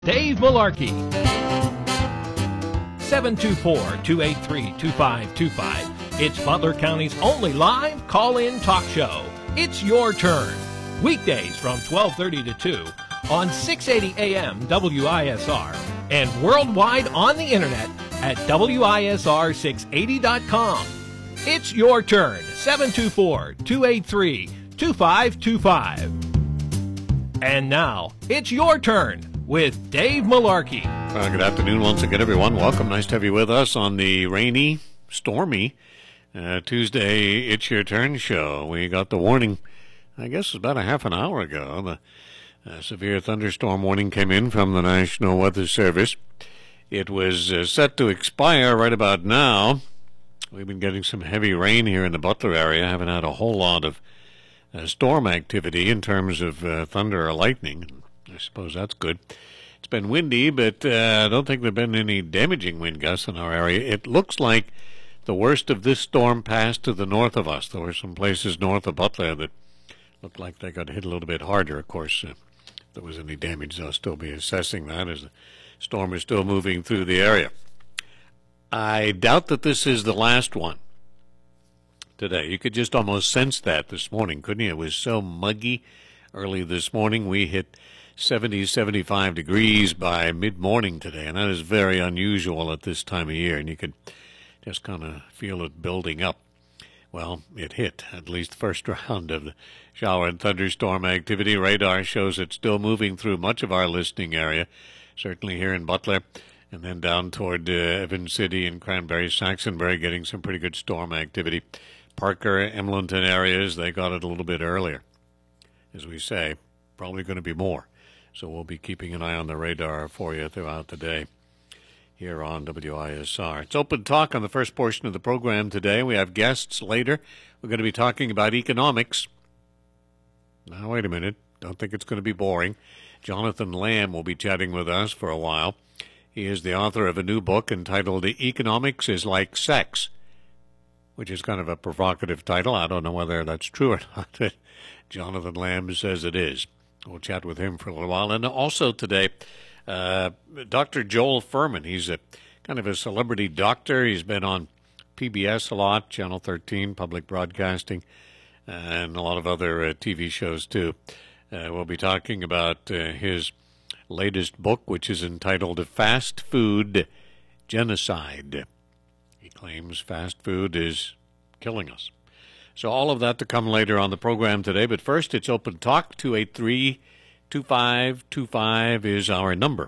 Dave Malarkey. 724-283-2525. It's Butler County's only live call-in talk show. It's your turn. Weekdays from 12:30 to 2 on 680 AM WISR and worldwide on the internet at WISR680.com. It's your turn. 724-283-2525. And now, it's your turn with Dave Malarkey. Good afternoon once again, everyone. Welcome. Nice to have you with us on the rainy, stormy Tuesday It's Your Turn show. We got the warning, I guess it was about a half an hour ago. The severe thunderstorm warning came in from the National Weather Service. It was set to expire right about now. We've been getting some heavy rain here in the Butler area. Haven't had a whole lot of storm activity in terms of thunder or lightning. I suppose that's good. It's been windy, but I don't think there have been any damaging wind gusts in our area. It looks like the worst of this storm passed to the north of us. There were some places north of Butler that looked like they got hit a little bit harder. Of course, if there was any damage, they'll still be assessing that as the storm is still moving through the area. I doubt that this is the last one today. You could just almost sense that this morning, couldn't you? It was so muggy early this morning. We hit 70, 75 degrees by mid-morning today, and that is very unusual at this time of year, and you could just kind of feel it building up. Well, it hit at least the first round of the shower and thunderstorm activity. Radar shows it's still moving through much of our listening area, certainly here in Butler, and then down toward Evans City and Cranberry, Saxonbury, getting some pretty good storm activity. Parker, Emlenton areas, they got it a little bit earlier. As we say, probably going to be more. So we'll be keeping an eye on the radar for you throughout the day here on WISR. It's Open Talk on the first portion of the program today. We have guests later. We're going to be talking about economics. Now, wait a minute. Don't think it's going to be boring. Jonathan Lamb will be chatting with us for a while. He is the author of a new book entitled Economics is Like Sex, which is kind of a provocative title. I don't know whether that's true or not. Jonathan Lamb says it is. We'll chat with him for a little while. And also today, Dr. Joel Furman. He's a kind of a celebrity doctor. He's been on PBS a lot, Channel 13, Public Broadcasting, and a lot of other TV shows too. We'll be talking about his latest book, which is entitled Fast Food Genocide. He claims fast food is killing us. So all of that to come later on the program today. But first, it's Open Talk. 283-2525 is our number.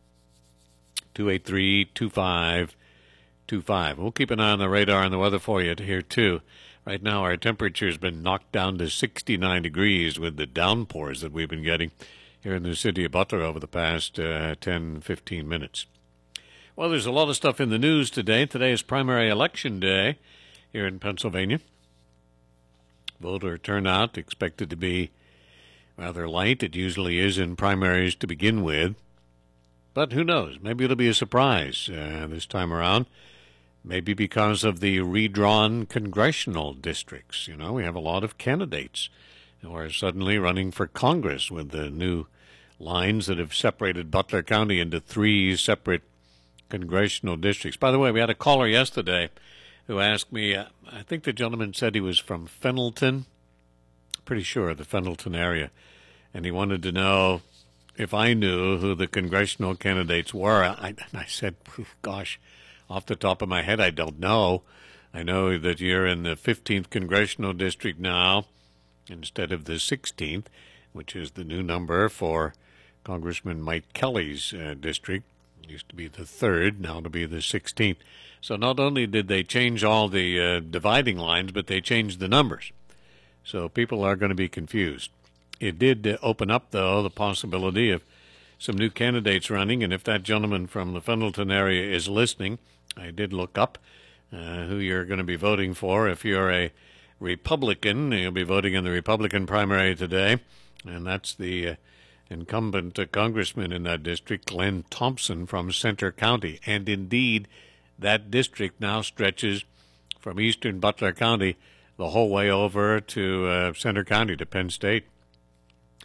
283-2525. We'll keep an eye on the radar and the weather for you here, too. Right now, our temperature's been knocked down to 69 degrees with the downpours that we've been getting here in the city of Butler over the past 10, 15 minutes. Well, there's a lot of stuff in the news today. Today is primary election day here in Pennsylvania. Voter turnout expected to be rather light. It usually is in primaries to begin with. But who knows? Maybe it'll be a surprise this time around. Maybe because of the redrawn congressional districts. You know, we have a lot of candidates who are suddenly running for Congress with the new lines that have separated Butler County into 3 separate congressional districts. By the way, we had a caller yesterday who asked me, I think the gentleman said he was from Fenelton, pretty sure the Fenelton area, and he wanted to know if I knew who the congressional candidates were. I said, gosh, off the top of my head, I don't know. I know that you're in the 15th congressional district now instead of the 16th, which is the new number for Congressman Mike Kelly's district. It used to be the 3rd, now to be the 16th. So not only did they change all the dividing lines, but they changed the numbers. So people are going to be confused. It did open up, though, the possibility of some new candidates running, and if that gentleman from the Fenelton area is listening, I did look up who you're going to be voting for. If you're a Republican, you'll be voting in the Republican primary today, and that's the incumbent congressman in that district, Glenn Thompson from Center County. And indeed, that district now stretches from eastern Butler County the whole way over to Center County, to Penn State.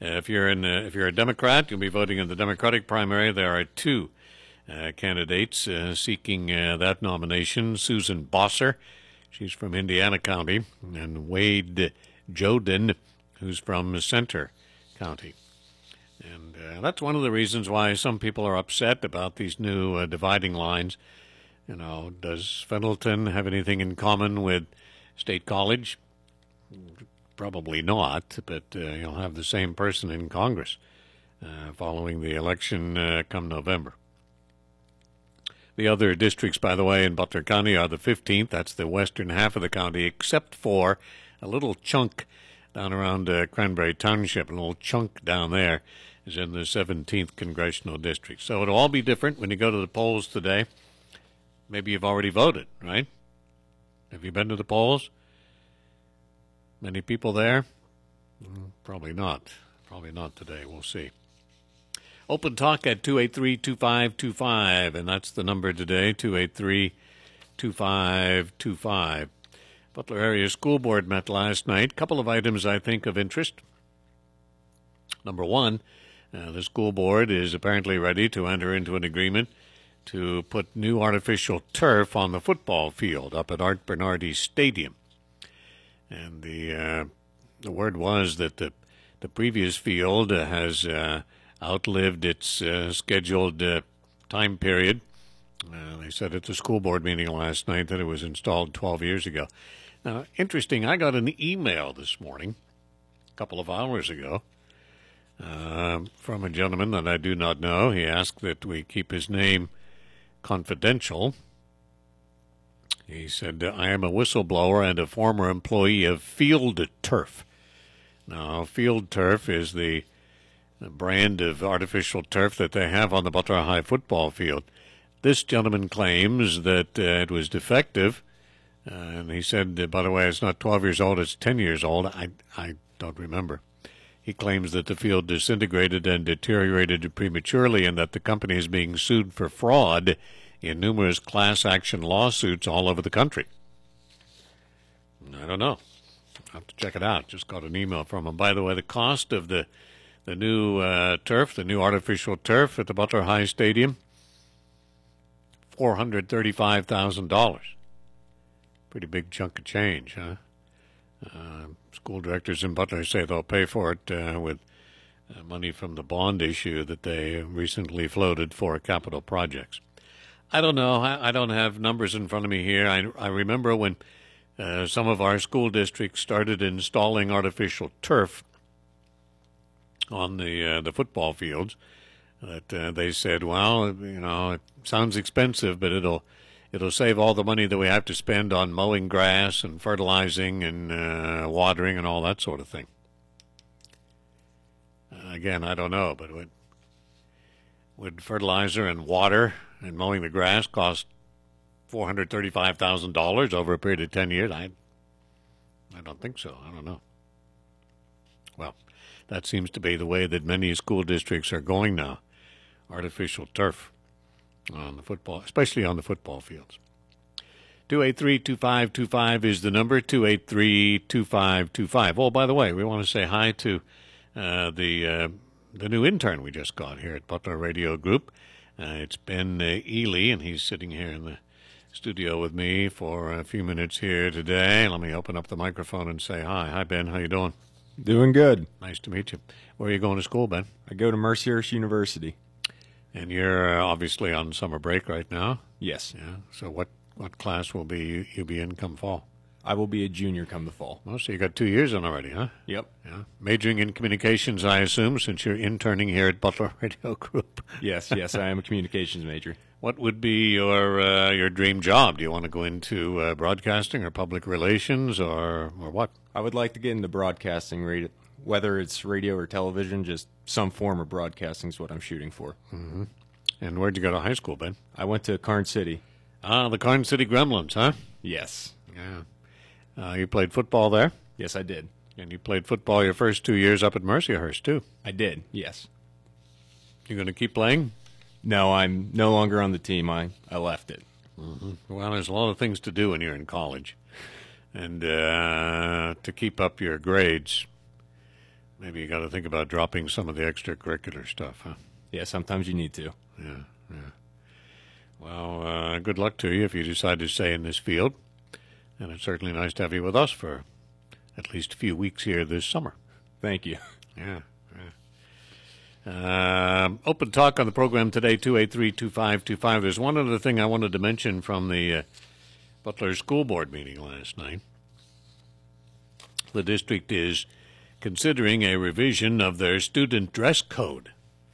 If you're a Democrat, you'll be voting in the Democratic primary. There are two candidates seeking that nomination. Susan Bosser, she's from Indiana County, and Wade Joden, who's from Center County. And that's one of the reasons why some people are upset about these new dividing lines. You know, does Fenelton have anything in common with State College? Probably not, but you'll have the same person in Congress following the election come November. The other districts, by the way, in Butler County are the 15th. That's the western half of the county, except for a little chunk down around Cranberry Township. A little chunk down there is in the 17th congressional district. So it'll all be different when you go to the polls today. Maybe you've already voted, right? Have you been to the polls? Many people there? Probably not. Probably not today. We'll see. Open talk at 283-2525, and that's the number today, 283-2525. Butler Area School Board met last night. Couple of items I think of interest. Number one, the school board is apparently ready to enter into an agreement to put new artificial turf on the football field up at Art Bernardi Stadium. And the word was that the previous field has outlived its scheduled time period. They said at the school board meeting last night that it was installed 12 years ago. Now, interesting, I got an email this morning, a couple of hours ago, from a gentleman that I do not know. He asked that we keep his name confidential. He said, I am a whistleblower and a former employee of Field Turf. Now, Field Turf is the brand of artificial turf that they have on the Butler High football field. This gentleman claims that it was defective, and he said, by the way, it's not 12 years old, it's 10 years old. I don't remember. He claims that the field disintegrated and deteriorated prematurely and that the company is being sued for fraud in numerous class action lawsuits all over the country. I don't know. I'll have to check it out. Just got an email from him. By the way, the cost of the new turf, the new artificial turf at the Butler High Stadium, $435,000. Pretty big chunk of change, huh? School directors in Butler say they'll pay for it with money from the bond issue that they recently floated for capital projects. I don't know. I don't have numbers in front of me here. I remember when some of our school districts started installing artificial turf on the football fields, that they said, well, you know, it sounds expensive, but it'll save all the money that we have to spend on mowing grass and fertilizing and watering and all that sort of thing. Again, I don't know, but would fertilizer and water and mowing the grass cost $435,000 over a period of 10 years? I don't think so. I don't know. Well, that seems to be the way that many school districts are going now. Artificial turf on the football, especially on the football fields. 283-2525 is the number, 283-2525. Oh, by the way, we want to say hi to the new intern we just got here at Butler Radio Group. It's Ben Ely, and he's sitting here in the studio with me for a few minutes here today. Let me open up the microphone and say hi. Hi, Ben. How you doing? Doing good. Nice to meet you. Where are you going to school, Ben? I go to Mercyhurst University. And you're obviously on summer break right now? Yes. Yeah. So what class will you be in come fall? I will be a junior come the fall. Oh, so you got 2 years in already, huh? Yep. Yeah. Majoring in communications, I assume, since you're interning here at Butler Radio Group. Yes, I am a communications major. What would be your dream job? Do you want to go into broadcasting or public relations or what? I would like to get into broadcasting, whether it's radio or television, just some form of broadcasting is what I'm shooting for. Mm-hmm. And where'd you go to high school, Ben? I went to Karn City. Ah, the Karn City Gremlins, huh? Yes. Yeah. You played football there? Yes, I did. And you played football your first 2 years up at Mercyhurst, too? I did, yes. You going to keep playing? No, I'm no longer on the team. I left it. Mm-hmm. Well, there's a lot of things to do when you're in college. And to keep up your grades, Maybe you got to think about dropping some of the extracurricular stuff, huh? Yeah, sometimes you need to. Yeah. Well, good luck to you if you decide to stay in this field. And it's certainly nice to have you with us for at least a few weeks here this summer. Thank you. Yeah. Open talk on the program today, 283-2525. There's one other thing I wanted to mention from the Butler School Board meeting last night. The district is considering a revision of their student dress code.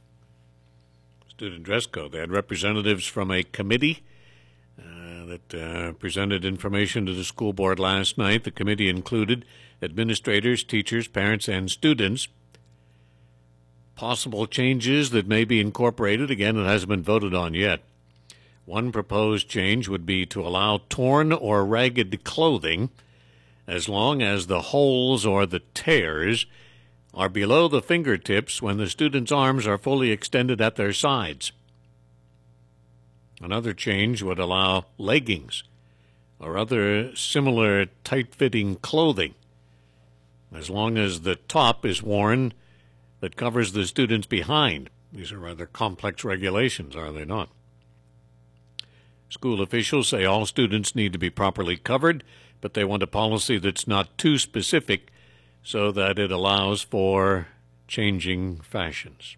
They had representatives from a committee that presented information to the school board last night. The committee included administrators, teachers, parents, and students. Possible changes that may be incorporated. Again, it hasn't been voted on yet. One proposed change would be to allow torn or ragged clothing as long as the holes or the tears are below the fingertips when the student's arms are fully extended at their sides. Another change would allow leggings or other similar tight-fitting clothing as long as the top is worn that covers the students behind. These are rather complex regulations, are they not? School officials say all students need to be properly covered, but they want a policy that's not too specific so that it allows for changing fashions.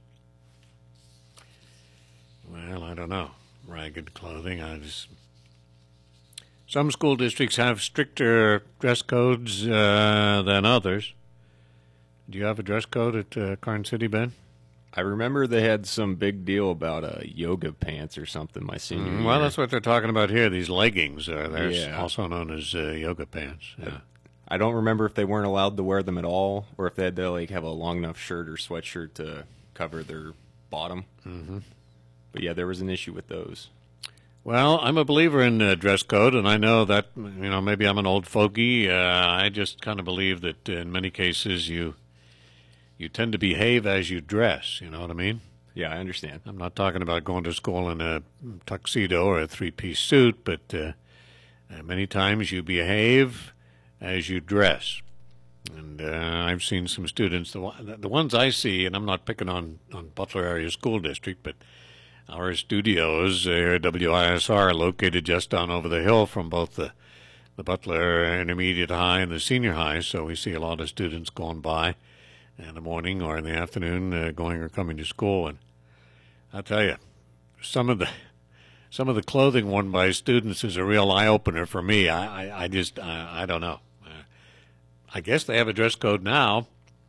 Well, I don't know. Ragged clothing. Some school districts have stricter dress codes than others. Do you have a dress code at Karn City, Ben? I remember they had some big deal about yoga pants or something my senior year. Well, that's what they're talking about here. These leggings, they're also known as yoga pants. Yeah. I don't remember if they weren't allowed to wear them at all, or if they had to have a long enough shirt or sweatshirt to cover their bottom. Mm-hmm. But yeah, there was an issue with those. Well, I'm a believer in dress code, and I know that maybe I'm an old fogey. I just kind of believe that in many cases you tend to behave as you dress. You know what I mean? Yeah, I understand. I'm not talking about going to school in a tuxedo or a three-piece suit, but many times you behave as you dress. And I've seen some students, the ones I see, and I'm not picking on Butler Area School District, but our studios here at WISR are located just down over the hill from both the Butler Intermediate High and the Senior High, so we see a lot of students going by in the morning or in the afternoon going or coming to school. And I'll tell you, some of the clothing worn by students is a real eye-opener for me. I don't know. I guess they have a dress code now.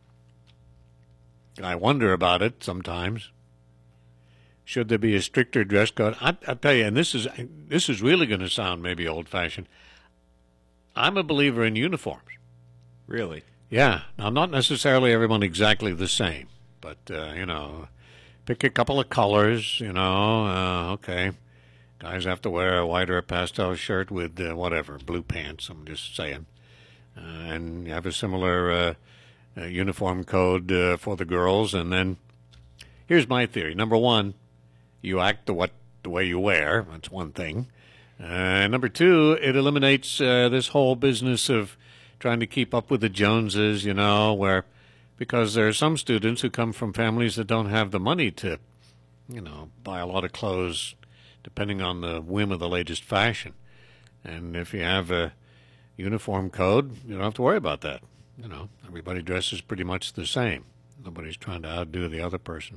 I wonder about it sometimes. Should there be a stricter dress code? I'll tell you, and this is really going to sound maybe old-fashioned. I'm a believer in uniforms. Really? Yeah. Now, not necessarily everyone exactly the same, but, pick a couple of colors, okay. Guys have to wear a white or a pastel shirt with blue pants, I'm just saying. And you have a similar uniform code for the girls. And then here's my theory. Number one, you act the way you wear. That's one thing. Number two, it eliminates this whole business of trying to keep up with the Joneses, because there are some students who come from families that don't have the money to, buy a lot of clothes depending on the whim of the latest fashion. And if you have a uniform code, you don't have to worry about that. Everybody dresses pretty much the same. Nobody's trying to outdo the other person.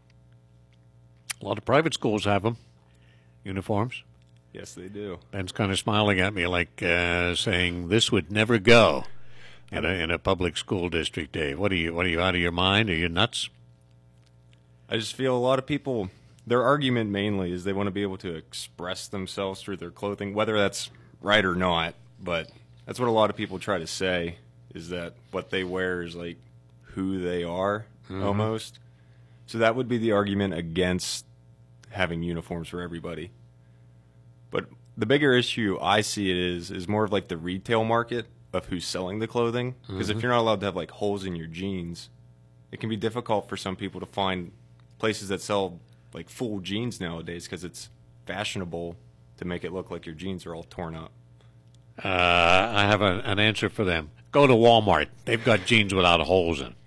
A lot of private schools have them, uniforms. Yes, they do. Ben's kind of smiling at me like saying this would never go in a public school district, Dave. What are you out of your mind? Are you nuts? I just feel a lot of people, their argument mainly is they want to be able to express themselves through their clothing, whether that's right or not. But that's what a lot of people try to say, is that what they wear is like who they are, almost. So that would be the argument against having uniforms for everybody. But the bigger issue I see it is more of like the retail market of who's selling the clothing. Because if you're not allowed to have like holes in your jeans, it can be difficult for some people to find places that sell like full jeans nowadays, because it's fashionable to make it look like your jeans are all torn up. I have an answer for them. Go to Walmart. They've got jeans without holes in.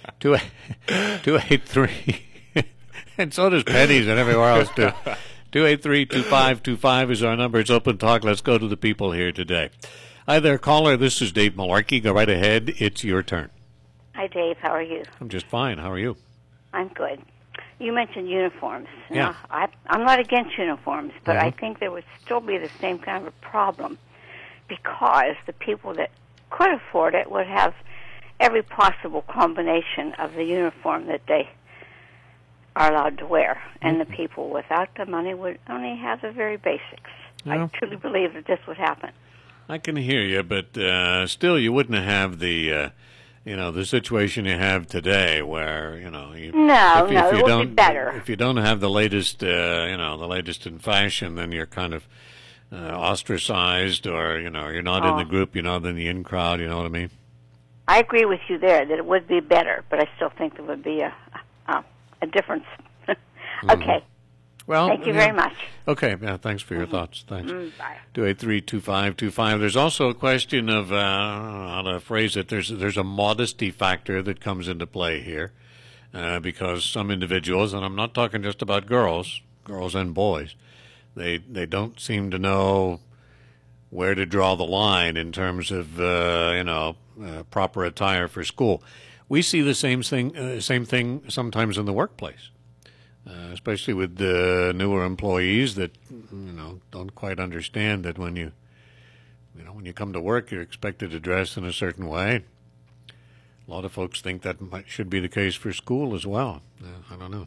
283. And so does Penny's and everywhere else, too. 283-2525 is our number. It's Open Talk. Let's go to the people here today. Hi there, caller. This is Dave Malarkey. Go right ahead. It's your turn. Hi, Dave. How are you? I'm just fine. How are you? I'm good. You mentioned uniforms. Yeah. Now, I'm not against uniforms, but Mm-hmm. I think there would still be the same kind of a problem because the people that could afford it would have every possible combination of the uniform that they are allowed to wear, and the people without the money would only have the very basics. Yeah. I truly believe that this would happen. I can hear you, but still, you wouldn't have the, the situation you have today, where it would be better. If you don't have the latest, the latest in fashion, then you're kind of ostracized, or you're not in the group, you're not in the in crowd. You know what I mean? I agree with you there that it would be better, but I still think there would be a difference. Okay. Well, thank you very much. Okay, yeah, thanks for your thoughts. Thanks. Bye. 283-2525. There's also a question of how to phrase it. There's a modesty factor that comes into play here, because some individuals, and I'm not talking just about girls and boys, they don't seem to know where to draw the line in terms of proper attire for school. We see the same thing sometimes in the workplace. Especially with the newer employees that don't quite understand that when you come to work, you're expected to dress in a certain way. A lot of folks think that should be the case for school as well. I don't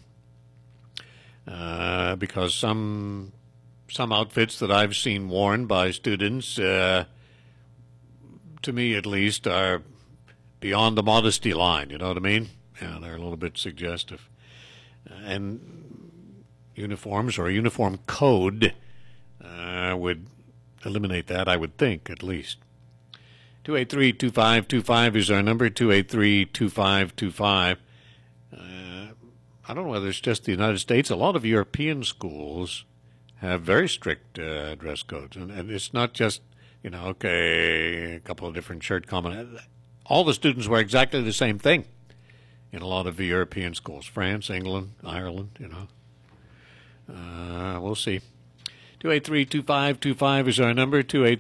know, because some outfits that I've seen worn by students, to me at least, are beyond the modesty line. You know what I mean? Yeah, they're a little bit suggestive. And uniforms or a uniform code would eliminate that, I would think, at least. 283-2525 is our number, 283-2525. I don't know whether it's just the United States. A lot of European schools have very strict dress codes. And it's not just, a couple of different shirt combinations. All the students wear exactly the same thing. In a lot of the European schools, France, England, Ireland, we'll see. 283-2525 is our number,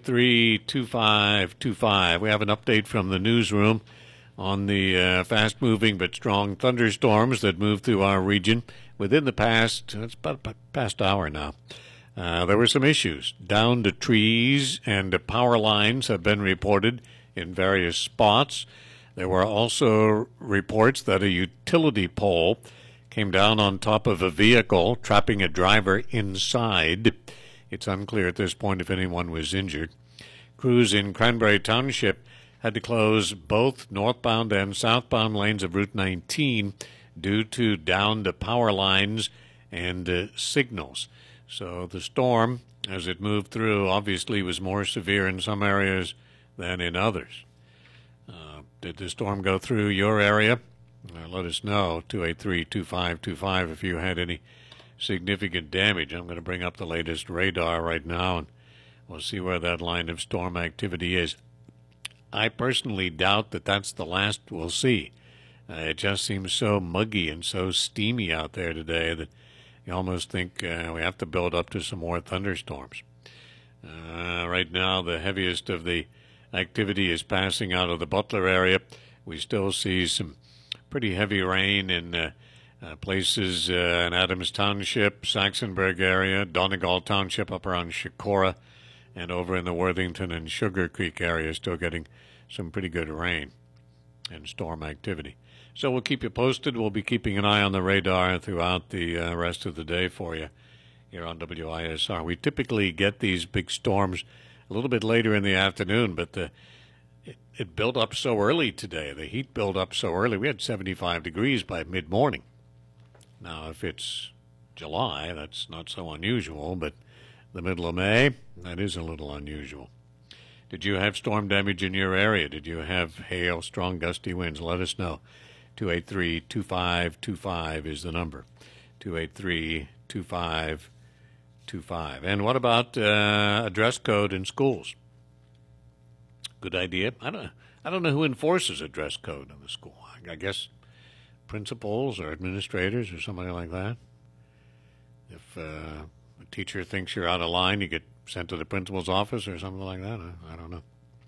283-2525. We have an update from the newsroom on the fast-moving but strong thunderstorms that moved through our region within the past hour now. There were some issues. Downed trees and power lines have been reported in various spots. There were also reports that a utility pole came down on top of a vehicle, trapping a driver inside. It's unclear at this point if anyone was injured. Crews in Cranberry Township had to close both northbound and southbound lanes of Route 19 due to downed power lines and signals. So the storm, as it moved through, obviously was more severe in some areas than in others. Did the storm go through your area? Let us know, 283-2525, if you had any significant damage. I'm going to bring up the latest radar right now, and we'll see where that line of storm activity is. I personally doubt that that's the last we'll see. It just seems so muggy and so steamy out there today that you almost think we have to build up to some more thunderstorms. Right now, the heaviest of the activity is passing out of the Butler area. We still see some pretty heavy rain in places in Adams Township, Saxonburg area, Donegal Township up around Shikora, and over in the Worthington and Sugar Creek area, still getting some pretty good rain and storm activity. So we'll keep you posted. We'll be keeping an eye on the radar throughout the rest of the day for you here on WISR. We typically get these big storms a little bit later in the afternoon, but it built up so early today. The heat built up so early. We had 75 degrees by mid-morning. Now, if it's July, that's not so unusual, but the middle of May, that is a little unusual. Did you have storm damage in your area? Did you have hail, strong gusty winds? Let us know. 283-2525 is the number. 283-2525. And what about a dress code in schools? Good idea. I I don't know who enforces a dress code in the school. I guess principals or administrators or somebody like that. If a teacher thinks you're out of line, you get sent to the principal's office or something like that. I don't know.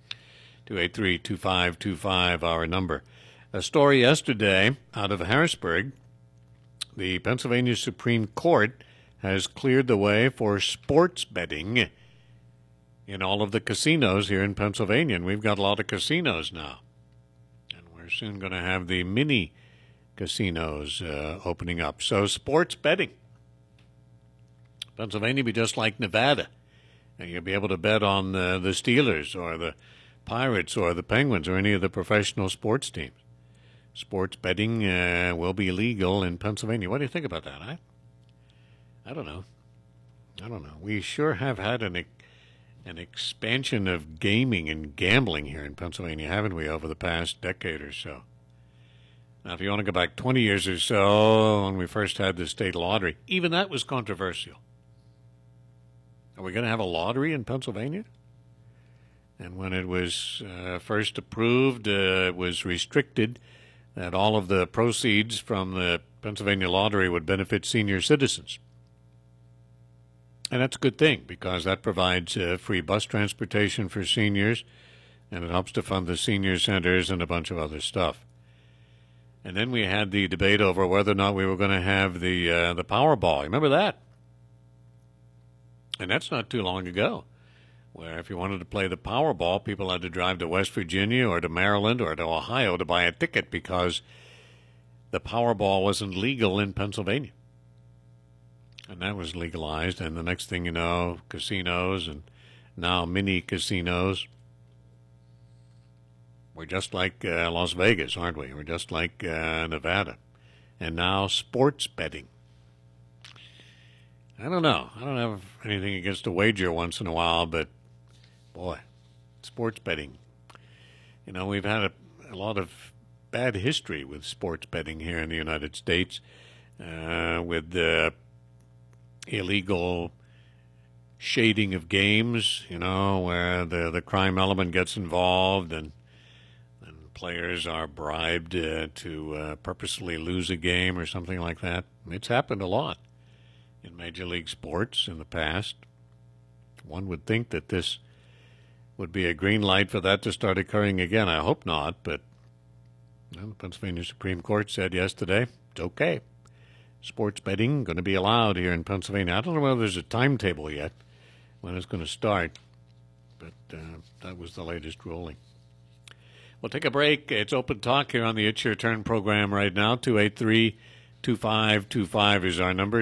283-2525, our number. A story yesterday out of Harrisburg. The Pennsylvania Supreme Court has cleared the way for sports betting in all of the casinos here in Pennsylvania. And we've got a lot of casinos now. And we're soon going to have the mini casinos opening up. So sports betting. Pennsylvania will be just like Nevada. And you'll be able to bet on the Steelers or the Pirates or the Penguins or any of the professional sports teams. Sports betting will be legal in Pennsylvania. What do you think about that? I don't know. We sure have had an expansion of gaming and gambling here in Pennsylvania, haven't we, over the past decade or so? Now, if you want to go back 20 years or so, when we first had the state lottery, even that was controversial. Are we going to have a lottery in Pennsylvania? And when it was first approved, it was restricted that all of the proceeds from the Pennsylvania lottery would benefit senior citizens. And that's a good thing because that provides free bus transportation for seniors, and it helps to fund the senior centers and a bunch of other stuff. And then we had the debate over whether or not we were going to have the Powerball. Remember that? And that's not too long ago, where if you wanted to play the Powerball, people had to drive to West Virginia or to Maryland or to Ohio to buy a ticket because the Powerball wasn't legal in Pennsylvania. And that was legalized, and the next thing you know, casinos and now mini casinos. We're just like Las Vegas, aren't we? We're just like Nevada. And now sports betting. I don't know. I don't have anything against a wager once in a while, but boy, sports betting. You know, we've had a lot of bad history with sports betting here in the United States, with the illegal shading of games, you know, where the crime element gets involved and players are bribed to purposely lose a game or something like that. It's happened a lot in Major League Sports in the past. One would think that this would be a green light for that to start occurring again. I hope not, but the Pennsylvania Supreme Court said yesterday it's okay. Sports betting going to be allowed here in Pennsylvania. I don't know whether there's a timetable yet when it's going to start, but that was the latest ruling. We'll take a break. It's Open Talk here on the It's Your Turn program right now. 283-2525 is our number,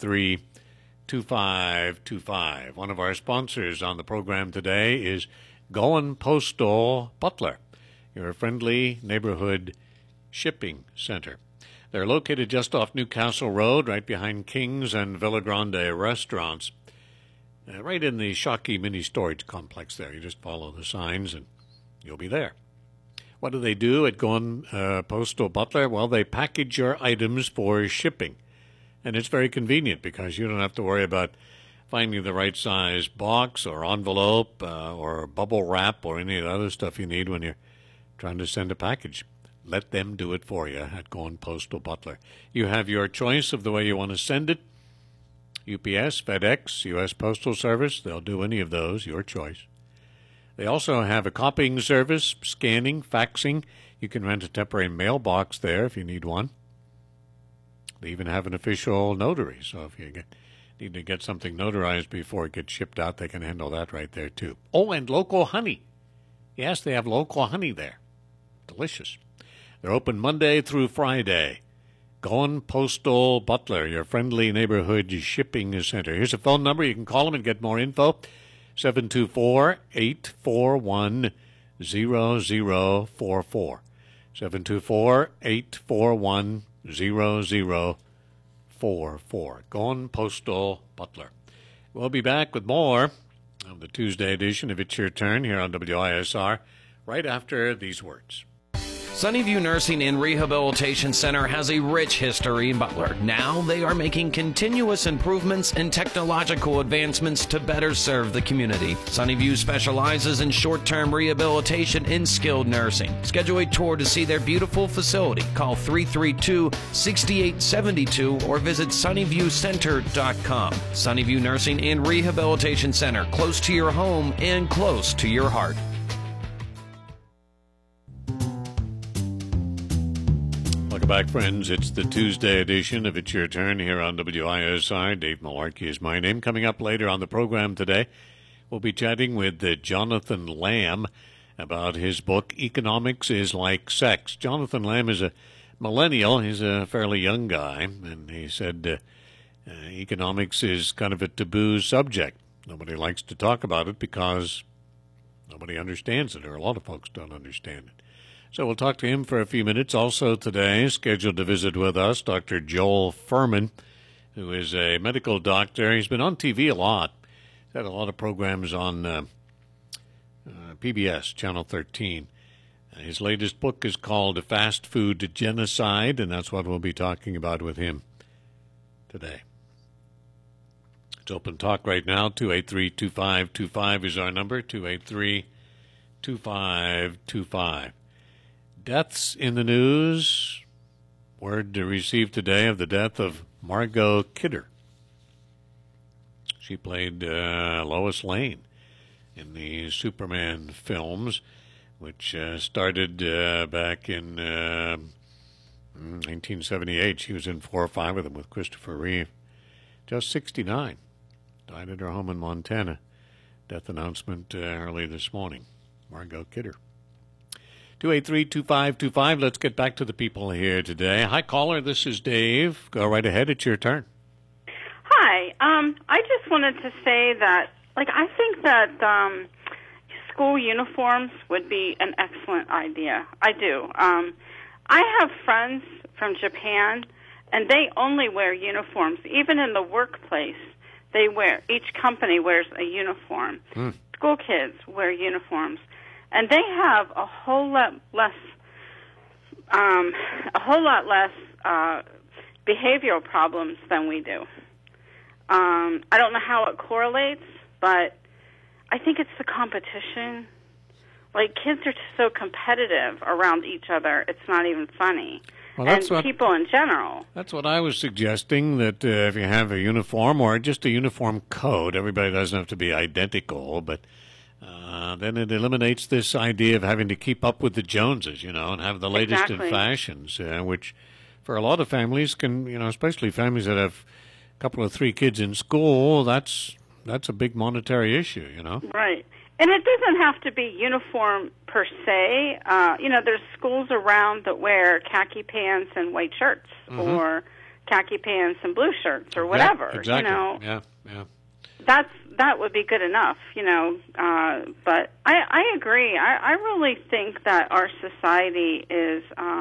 283-2525. One of our sponsors on the program today is Goen Postal Butler, your friendly neighborhood shipping center. They're located just off Newcastle Road, right behind King's and Villa Grande restaurants, right in the Shockey mini storage complex there. You just follow the signs and you'll be there. What do they do at Goen Postal Butler? Well, they package your items for shipping. And it's very convenient because you don't have to worry about finding the right size box or envelope or bubble wrap or any of the other stuff you need when you're trying to send a package. Let them do it for you at Goen Postal Butler. You have your choice of the way you want to send it. UPS, FedEx, U.S. Postal Service, they'll do any of those, your choice. They also have a copying service, scanning, faxing. You can rent a temporary mailbox there if you need one. They even have an official notary, so if you need to get something notarized before it gets shipped out, they can handle that right there, too. Oh, and local honey. Yes, they have local honey there. Delicious. They're open Monday through Friday. Goen Postal Butler, your friendly neighborhood shipping center. Here's a phone number. You can call them and get more info. 724-841-0044. 724-841-0044. Goen Postal Butler. We'll be back with more of the Tuesday edition of It's Your Turn here on WISR right after these words. Sunnyview Nursing and Rehabilitation Center has a rich history in Butler. Now they are making continuous improvements and technological advancements to better serve the community. Sunnyview specializes in short-term rehabilitation and skilled nursing. Schedule a tour to see their beautiful facility. Call 332-6872 or visit sunnyviewcenter.com. Sunnyview Nursing and Rehabilitation Center, close to your home and close to your heart. Welcome back, friends. It's the Tuesday edition of It's Your Turn here on WISI. Dave Malarkey is my name. Coming up later on the program today, we'll be chatting with Jonathan Lamb about his book, Economics is Like Sex. Jonathan Lamb is a millennial. He's a fairly young guy, and he said economics is kind of a taboo subject. Nobody likes to talk about it because nobody understands it, or a lot of folks don't understand it. So we'll talk to him for a few minutes. Also today, scheduled to visit with us, Dr. Joel Fuhrman, who is a medical doctor. He's been on TV a lot. He's had a lot of programs on PBS, Channel 13. His latest book is called Fast Food Genocide, and that's what we'll be talking about with him today. It's open talk right now. 283-2525 is our number, 283-2525. Deaths in the news. Word received today of the death of Margot Kidder. She played Lois Lane in the Superman films, which started back in 1978. She was in 4 or 5 of them with Christopher Reeve. Just 69. Died at her home in Montana. Death announcement early this morning. Margot Kidder. 283-2525. Let's get back to the people here today. Hi, caller. This is Dave. Go right ahead. It's your turn. Hi. I just wanted to say that, I think that school uniforms would be an excellent idea. I do. I have friends from Japan, and they only wear uniforms. Even in the workplace, each company wears a uniform. School kids wear uniforms. And they have a whole lot less behavioral problems than we do. I don't know how it correlates, but I think it's the competition. Kids are so competitive around each other, it's not even funny. Well, and people in general. That's what I was suggesting, that if you have a uniform or just a uniform code, everybody doesn't have to be identical, but then it eliminates this idea of having to keep up with the Joneses, and have the latest in fashions, which for a lot of families can, especially families that have a couple of 3 kids in school, that's a big monetary issue, Right. And it doesn't have to be uniform per se. There's schools around that wear khaki pants and white shirts, or khaki pants and blue shirts, or whatever. Yeah, exactly. Yeah. That would be good enough, but I agree. I really think that our society is,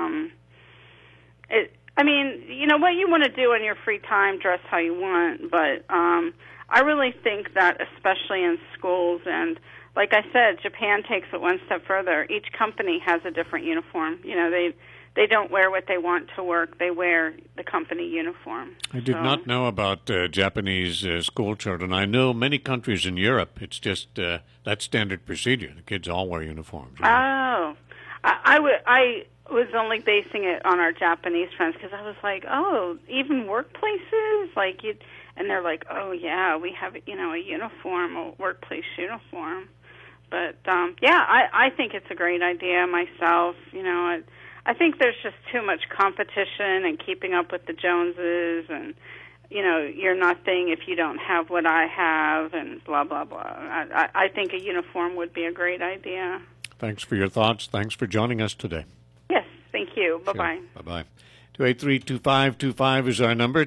what you want to do in your free time, dress how you want, but I really think that especially in schools, and like I said, Japan takes it one step further. Each company has a different uniform. They don't wear what they want to work. They wear the company uniform. I did not know about Japanese school children. I know many countries in Europe, it's just that's standard procedure. The kids all wear uniforms. Oh. I was only basing it on our Japanese friends because I was like, oh, even workplaces? And they're like, oh, yeah, we have, a uniform, a workplace uniform. But, I think it's a great idea myself. I think there's just too much competition and keeping up with the Joneses, and, you're nothing if you don't have what I have, and blah, blah, blah. I think a uniform would be a great idea. Thanks for your thoughts. Thanks for joining us today. Yes, thank you. Bye-bye. Sure. Bye-bye. 283-2525 is our number,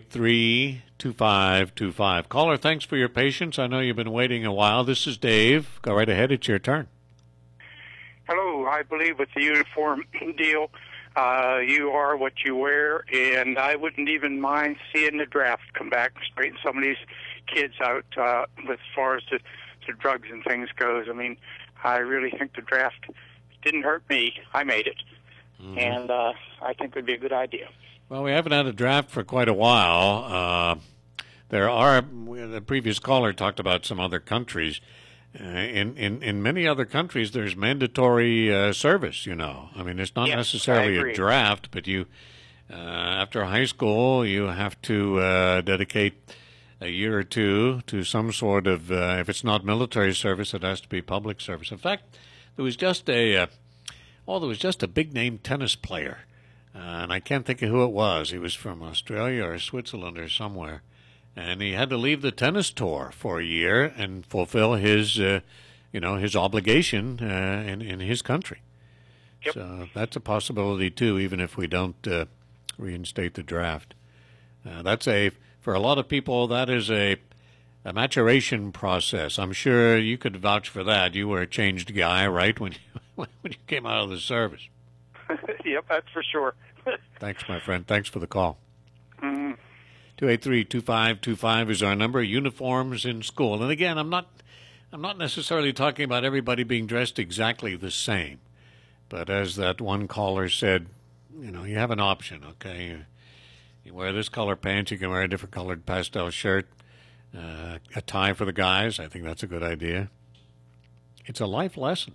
283-2525. Caller, thanks for your patience. I know you've been waiting a while. This is Dave. Go right ahead. It's your turn. Hello. I believe with the uniform deal, you are what you wear, and I wouldn't even mind seeing the draft come back and straighten some of these kids out as far as the drugs and things goes. I mean, I really think the draft didn't hurt me. I made it. and I think it would be a good idea. Well, we haven't had a draft for quite a while. The previous caller talked about some other countries. In many other countries, there's mandatory service, you know. I mean, it's not Yes, necessarily I agree. a draft, but you, after high school, you have to dedicate a year or two to some sort of, if it's not military service, it has to be public service. In fact, there was just a big-name tennis player, and I can't think of who it was. He was from Australia or Switzerland or somewhere. And he had to leave the tennis tour for a year and fulfill his, his obligation in his country. Yep. So that's a possibility too, even if we don't reinstate the draft. For a lot of people, that is a maturation process. I'm sure you could vouch for that. You were a changed guy, right, when you came out of the service. Yep, that's for sure. Thanks, my friend. Thanks for the call. Mm-hmm. 283-2525 is our number. Uniforms in school. And again, I'm not necessarily talking about everybody being dressed exactly the same. But as that one caller said, you have an option, okay? You wear this color pants, you can wear a different colored pastel shirt, a tie for the guys. I think that's a good idea. It's a life lesson.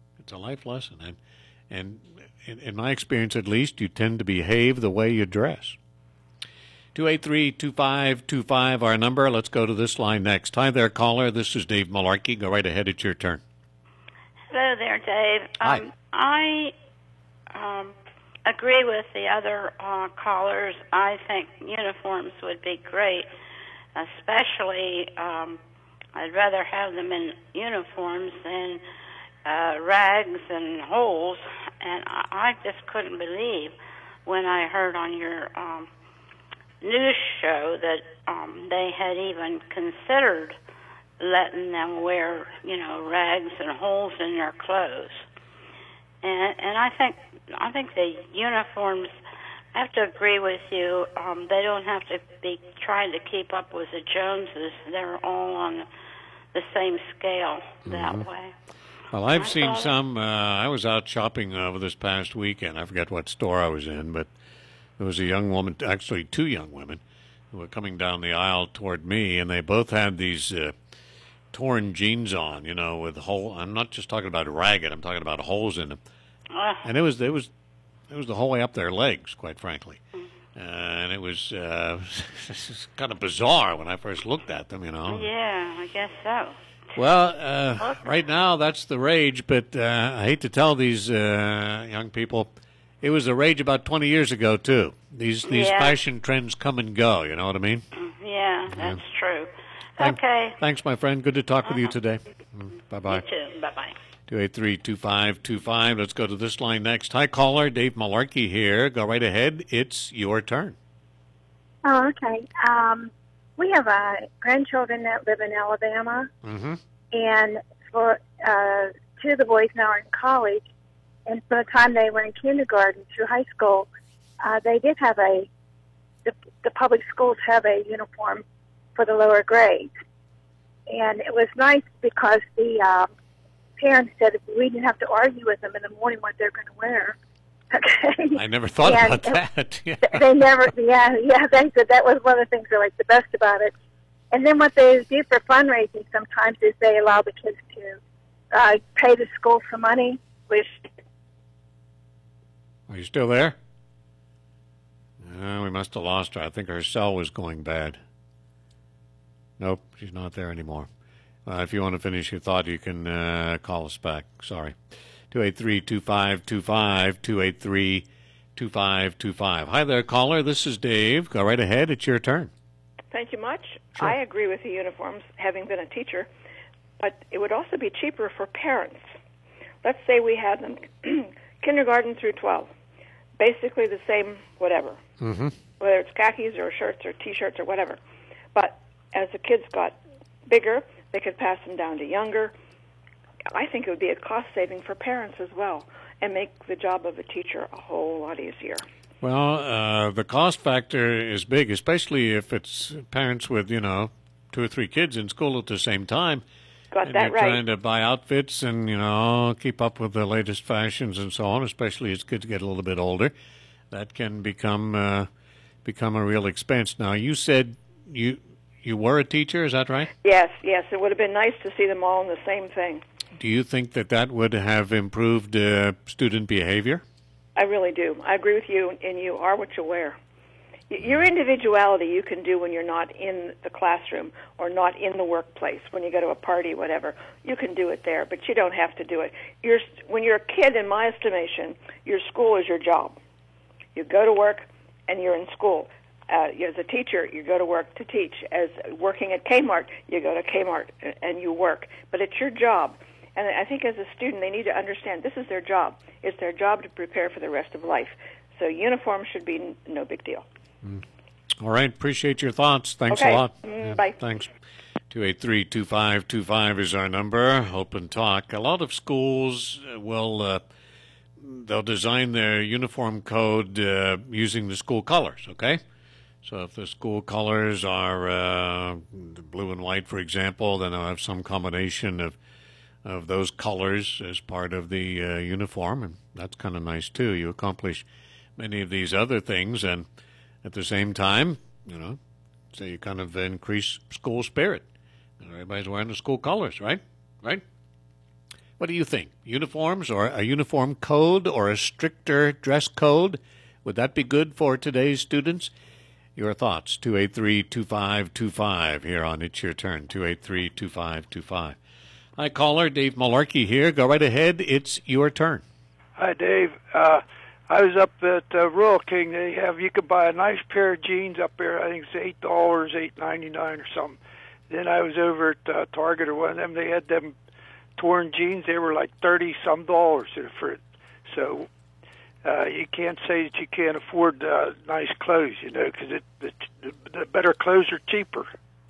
And in my experience, at least, you tend to behave the way you dress. 283-2525, our number. Let's go to this line next. Hi there, caller. This is Dave Malarkey. Go right ahead. It's your turn. Hello there, Dave. Hi. I agree with the other callers. I think uniforms would be great, especially I'd rather have them in uniforms than rags and holes. And I just couldn't believe when I heard on your news show that they had even considered letting them wear, rags and holes in their clothes. And I think the uniforms, I have to agree with you, they don't have to be trying to keep up with the Joneses. They're all on the same scale that way. Well, I've seen some. I was out shopping over this past weekend. I forget what store I was in, but there was a young woman, actually two young women, who were coming down the aisle toward me, and they both had these torn jeans on, with holes. I'm not just talking about ragged. I'm talking about holes in them. And it was the whole way up their legs, quite frankly. And it was kind of bizarre when I first looked at them, Yeah, I guess so. Well, right now that's the rage, but I hate to tell these young people, it was the rage about 20 years ago, too. These fashion trends come and go, you know what I mean? Yeah, that's true. Okay. Thanks, my friend. Good to talk with you today. Bye-bye. You too. Bye-bye. 283-2525. Let's go to this line next. Hi, caller. Dave Malarkey here. Go right ahead. It's your turn. Oh, okay. We have grandchildren that live in Alabama, and for two of the boys now are in college, and for the time they were in kindergarten through high school, they did have the public schools have a uniform for the lower grades. And it was nice because the parents said we didn't have to argue with them in the morning what they're going to wear. Okay. I never thought about that. Yeah. They never, they said that was one of the things they liked the best about it. And then what they do for fundraising sometimes is they allow the kids to pay the school for money, which... Are you still there? We must have lost her. I think her cell was going bad. Nope, she's not there anymore. If you want to finish your thought, you can call us back. Sorry. 283-2525, 283-2525. Hi there, caller. This is Dave. Go right ahead. It's your turn. Thank you much. Sure. I agree with the uniforms, having been a teacher, but it would also be cheaper for parents. Let's say we had them kindergarten through 12, basically the same whatever, whether it's khakis or shirts or T-shirts or whatever. But as the kids got bigger, they could pass them down to younger. I think it would be a cost saving for parents as well and make the job of a teacher a whole lot easier. Well, the cost factor is big, especially if it's parents with, 2 or 3 kids in school at the same time. Got and that you're right. trying to buy outfits and, keep up with the latest fashions and so on, especially as kids get a little bit older. That can become a real expense. Now, you said you were a teacher, is that right? Yes. It would have been nice to see them all in the same thing. Do you think that would have improved student behavior? I really do. I agree with you, and you are what you wear. Your individuality you can do when you're not in the classroom or not in the workplace, when you go to a party, whatever. You can do it there, but you don't have to do it. When you're a kid, in my estimation, your school is your job. You go to work and you're in school. As a teacher, you go to work to teach. As working at Kmart, you go to Kmart and you work. But it's your job. And I think as a student, they need to understand this is their job. It's their job to prepare for the rest of life. So uniform should be no big deal. All right. Appreciate your thoughts. Thanks okay. a lot. Bye. Thanks. 283-2525 is our number. Open talk. A lot of schools they'll design their uniform code using the school colors, okay? So if the school colors are blue and white, for example, then they'll have some combination of those colors as part of the uniform, and that's kind of nice, too. You accomplish many of these other things, and at the same time, so you kind of increase school spirit. Everybody's wearing the school colors, right? Right? What do you think? Uniforms or a uniform code or a stricter dress code? Would that be good for today's students? Your thoughts, 283-2525 here on It's Your Turn, 283-2525. Hi, caller, Dave Malarkey here. Go right ahead. It's your turn. Hi, Dave. I was up at Rural King. You could buy a nice pair of jeans up there. I think it's $8, $8.99 or something. Then I was over at Target or one of them. They had them torn jeans. They were like $30-some for it. So you can't say that you can't afford nice clothes, because the better clothes are cheaper.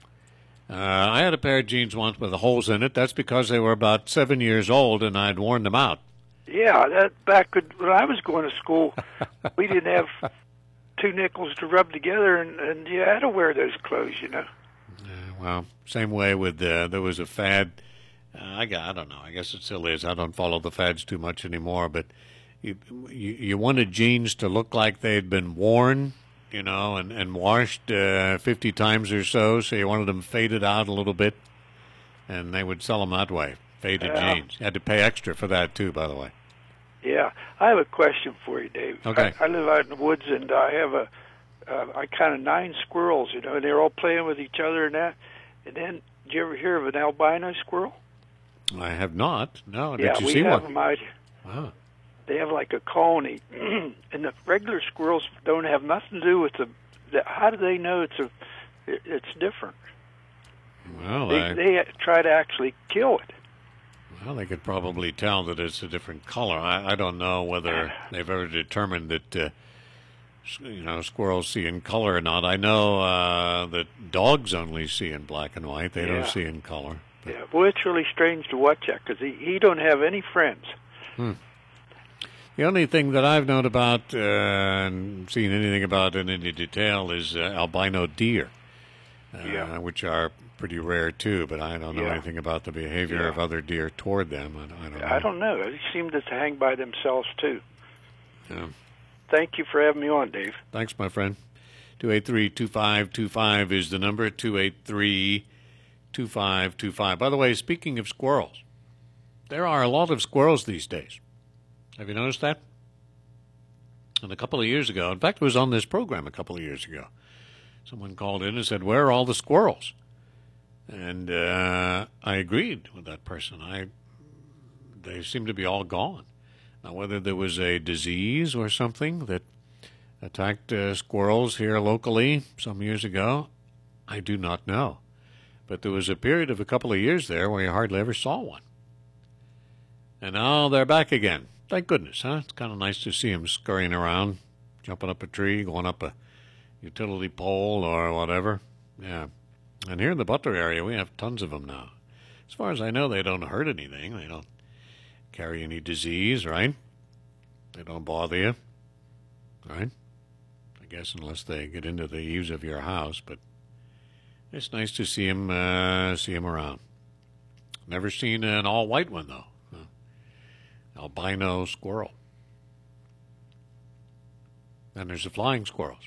I had a pair of jeans once with holes in it. That's because they were about 7 years old and I'd worn them out. Yeah, back when I was going to school, we didn't have 2 nickels to rub together, and you had to wear those clothes, Well, same way with there was a fad. I don't know. I guess it still is. I don't follow the fads too much anymore. But you wanted jeans to look like they'd been worn, and washed 50 times or so. So you wanted them faded out a little bit, and they would sell them that way. Faded jeans. You had to pay extra for that too, by the way. Yeah, I have a question for you, Dave. Okay. I live out in the woods, and I have I counted 9 squirrels, and they're all playing with each other and that. And then, did you ever hear of an albino squirrel? I have not. No, yeah, did you see one? Yeah, we have them out here. Wow. They have like a colony, and the regular squirrels don't have nothing to do with how do they know it's different? Well, they try to actually kill it. Well, they could probably tell that it's a different color. I don't know whether they've ever determined that squirrels see in color or not. I know that dogs only see in black and white. They don't see in color. But. Yeah, well, it's really strange to watch that because he don't have any friends. The only thing that I've known about and seen anything about in any detail is albino deer, which are pretty rare too. But I don't know anything about the behavior of other deer toward them. I don't know. I don't know. They seem to hang by themselves too. Yeah. Thank you for having me on, Dave. Thanks, my friend. 283-2525 is the number, 283-2525. By the way, speaking of squirrels, there are a lot of squirrels these days. Have you noticed that? And a couple of years ago, in fact, it was on this program a couple of years ago, someone called in and said, "Where are all the squirrels?" And I agreed with that person. They seem to be all gone. Now, whether there was a disease or something that attacked squirrels here locally some years ago, I do not know. But there was a period of a couple of years there where you hardly ever saw one. And now they're back again. Thank goodness, huh? It's kind of nice to see them scurrying around, jumping up a tree, going up a utility pole or whatever. Yeah. And here in the Butler area, we have tons of them now. As far as I know, they don't hurt anything. They don't carry any disease, right? They don't bother you, right? I guess unless they get into the eaves of your house, but it's nice to see them around. Never seen an all-white one, though. Albino squirrel. Then there's the flying squirrels.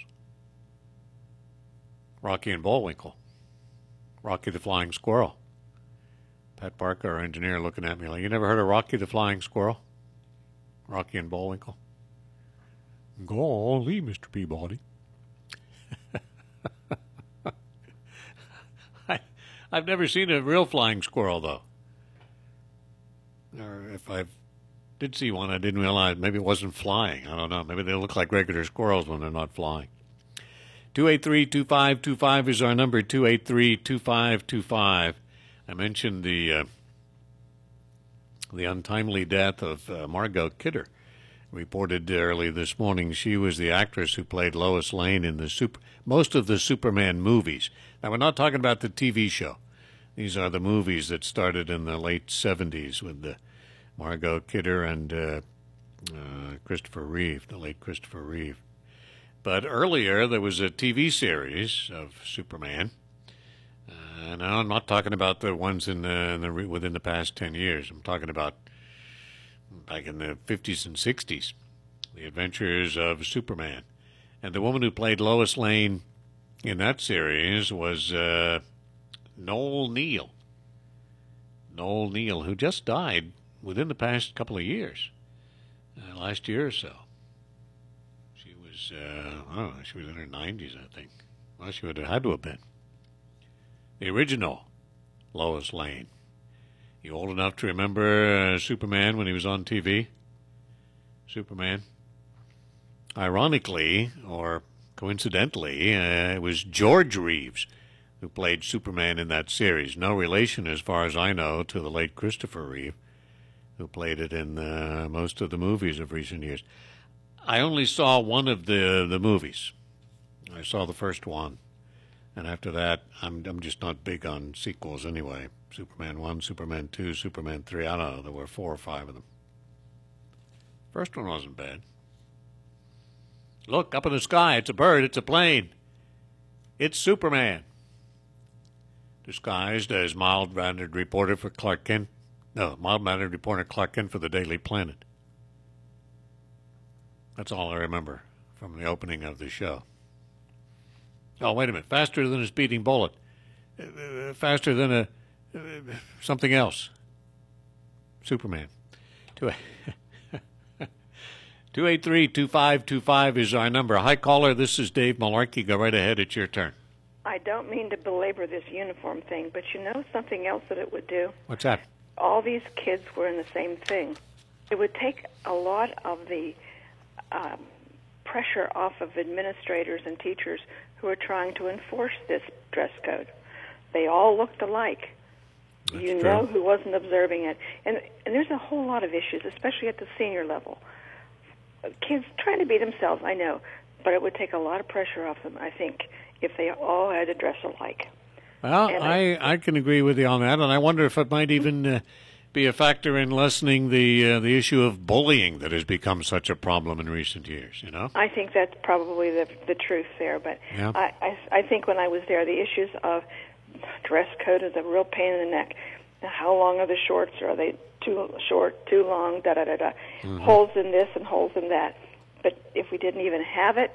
Rocky and Bullwinkle. Rocky the Flying Squirrel. Pat Parker, our engineer, looking at me like, you never heard of Rocky the Flying Squirrel? Rocky and Bullwinkle. Golly, Mr. Peabody. I've never seen a real flying squirrel, though. Or if I did see one, I didn't realize maybe it wasn't flying. I don't know. Maybe they look like regular squirrels when they're not flying. 283-2525 is our number, 283-2525. I mentioned the untimely death of Margot Kidder. Reported early this morning she was the actress who played Lois Lane in most of the Superman movies. Now, we're not talking about the TV show. These are the movies that started in the late 70s with Margot Kidder and Christopher Reeve, the late Christopher Reeve. But earlier there was a TV series of Superman. Now I'm not talking about the ones within the past 10 years. I'm talking about back in the 50s and 60s, The Adventures of Superman. And the woman who played Lois Lane in that series was Noel Neill. Noel Neill, who just died within the past couple of years, last year or so. She was, she was in her 90s, I think. Well, she would have had to have been. The original Lois Lane. You old enough to remember Superman when he was on TV? Superman. Ironically, or coincidentally, it was George Reeves who played Superman in that series. No relation, as far as I know, to the late Christopher Reeve, who played it in most of the movies of recent years. I only saw one of the movies. I saw the first one. And after that, I'm just not big on sequels anyway. Superman 1, Superman 2, Superman 3. I don't know. There were 4 or 5 of them. First one wasn't bad. Look, up in the sky. It's a bird. It's a plane. It's Superman. Disguised as mild-mannered reporter for Clark Kent. No, mild-mannered reporter Clark Kent for the Daily Planet. That's all I remember from the opening of the show. Oh, wait a minute. Faster than a speeding bullet. Faster than something else. Superman. 283-2525 is our number. Hi, caller. This is Dave Malarkey. Go right ahead. It's your turn. I don't mean to belabor this uniform thing, but you know something else that it would do? What's that? All these kids were in the same thing. It would take a lot of the pressure off of administrators and teachers who are trying to enforce this dress code. They all looked alike. That's you true. know who wasn't observing it. And there's a whole lot of issues, especially at the senior level. Kids trying to be themselves, I know, but it would take a lot of pressure off them, I think, if they all had to dress alike. Well, I can agree with you on that, and I wonder if it might even be a factor in lessening the issue of bullying that has become such a problem in recent years, you know? I think that's probably the truth there, but yeah. I think when I was there, the issues of dress code is a real pain in the neck. How long are the shorts? Are they too short, too long, da-da-da-da? Mm-hmm. Holes in this and holes in that. But if we didn't even have it,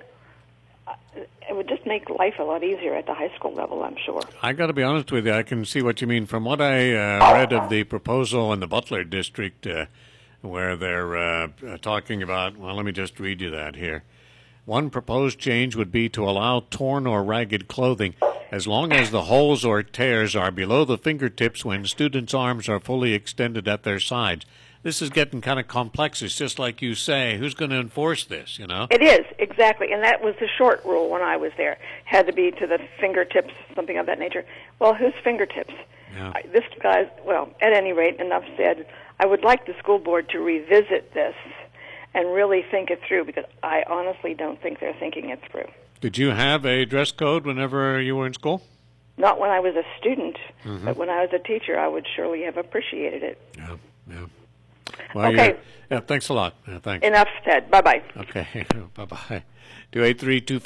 it would just make life a lot easier at the high school level, I'm sure. I got to be honest with you. I can see what you mean. From what I read of the proposal in the Butler district, where they're talking about, well, let me just read you that here. One proposed change would be to allow torn or ragged clothing as long as the holes or tears are below the fingertips when students' arms are fully extended at their sides. This is getting kind of complex. It's just like you say, who's going to enforce this, you know? It is, exactly. And that was the short rule when I was there. Had to be to the fingertips, something of that nature. Well, whose fingertips? Yeah. This guy's, well, at any rate, enough said. I would like the school board to revisit this and really think it through, because I honestly don't think they're thinking it through. Did you have a dress code whenever you were in school? Not when I was a student, but when I was a teacher, I would surely have appreciated it. Yeah, yeah. Well, okay. Yeah, thanks a lot. Thanks. Enough said. Bye-bye. Okay, bye-bye.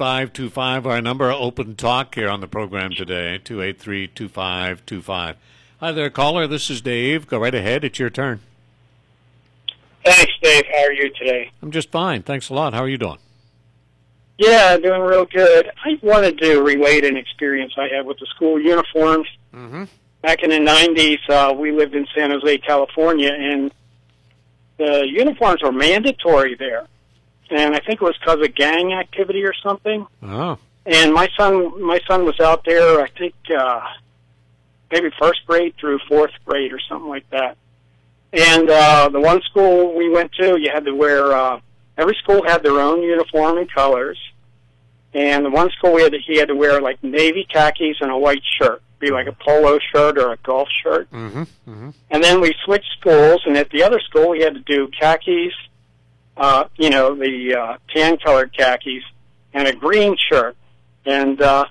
283-2525, our number. Open talk here on the program today, 283-2525. Hi there, caller. This is Dave. Go right ahead. It's your turn. Thanks, Dave. How are you today? I'm just fine. Thanks a lot. How are you doing? Yeah, doing real good. I wanted to relate an experience I had with the school uniforms. Mm-hmm. Back in the 90s, we lived in San Jose, California, and the uniforms were mandatory there. And I think it was because of gang activity or something. Oh. And my son was out there, I think, maybe first grade through fourth grade or something like that. And the one school we went to, you had to wear, every school had their own uniform and colors. And the one school he had to wear like navy khakis and a white shirt, be like a polo shirt or a golf shirt. Mm-hmm. Mm-hmm. And then we switched schools, and at the other school we had to do khakis, the tan-colored khakis, and a green shirt. And that,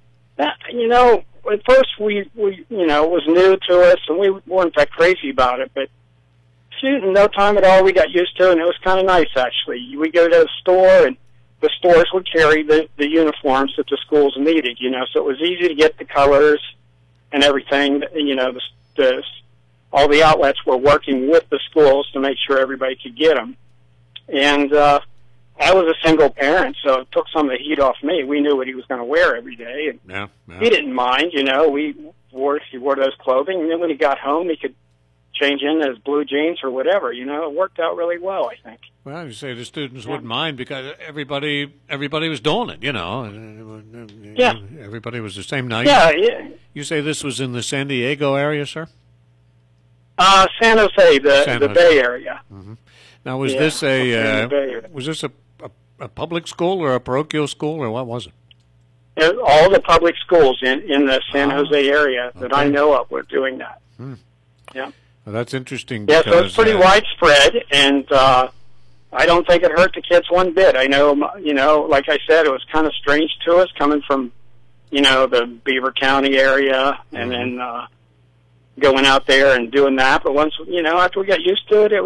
at first we it was new to us, and we weren't that crazy about it. But shoot, in no time at all, we got used to it, and it was kind of nice actually. We go to the store, and the stores would carry the uniforms that the schools needed, so it was easy to get the colors and everything. All the outlets were working with the schools to make sure everybody could get them. And I was a single parent, so it took some of the heat off me. We knew what he was going to wear every day, and yeah. He didn't mind. He wore those clothing, and then when he got home, he could change in his blue jeans or whatever. It worked out really well, I think. Well, you say the students wouldn't mind because everybody was doing it, Yeah. Everybody was the same. Now, Yeah. You say this was in the San Diego area, sir? San Jose, the Bay Area. Mm-hmm. Now, was this a public school or a parochial school, or what was it? All the public schools in the San Jose area that I know of were doing that. Hmm. Yeah. Well, that's interesting. Yeah, because, so it's pretty widespread, and I don't think it hurt the kids one bit. I know, like I said, it was kind of strange to us coming from, the Beaver County area, and then going out there and doing that. But once, after we got used to it, it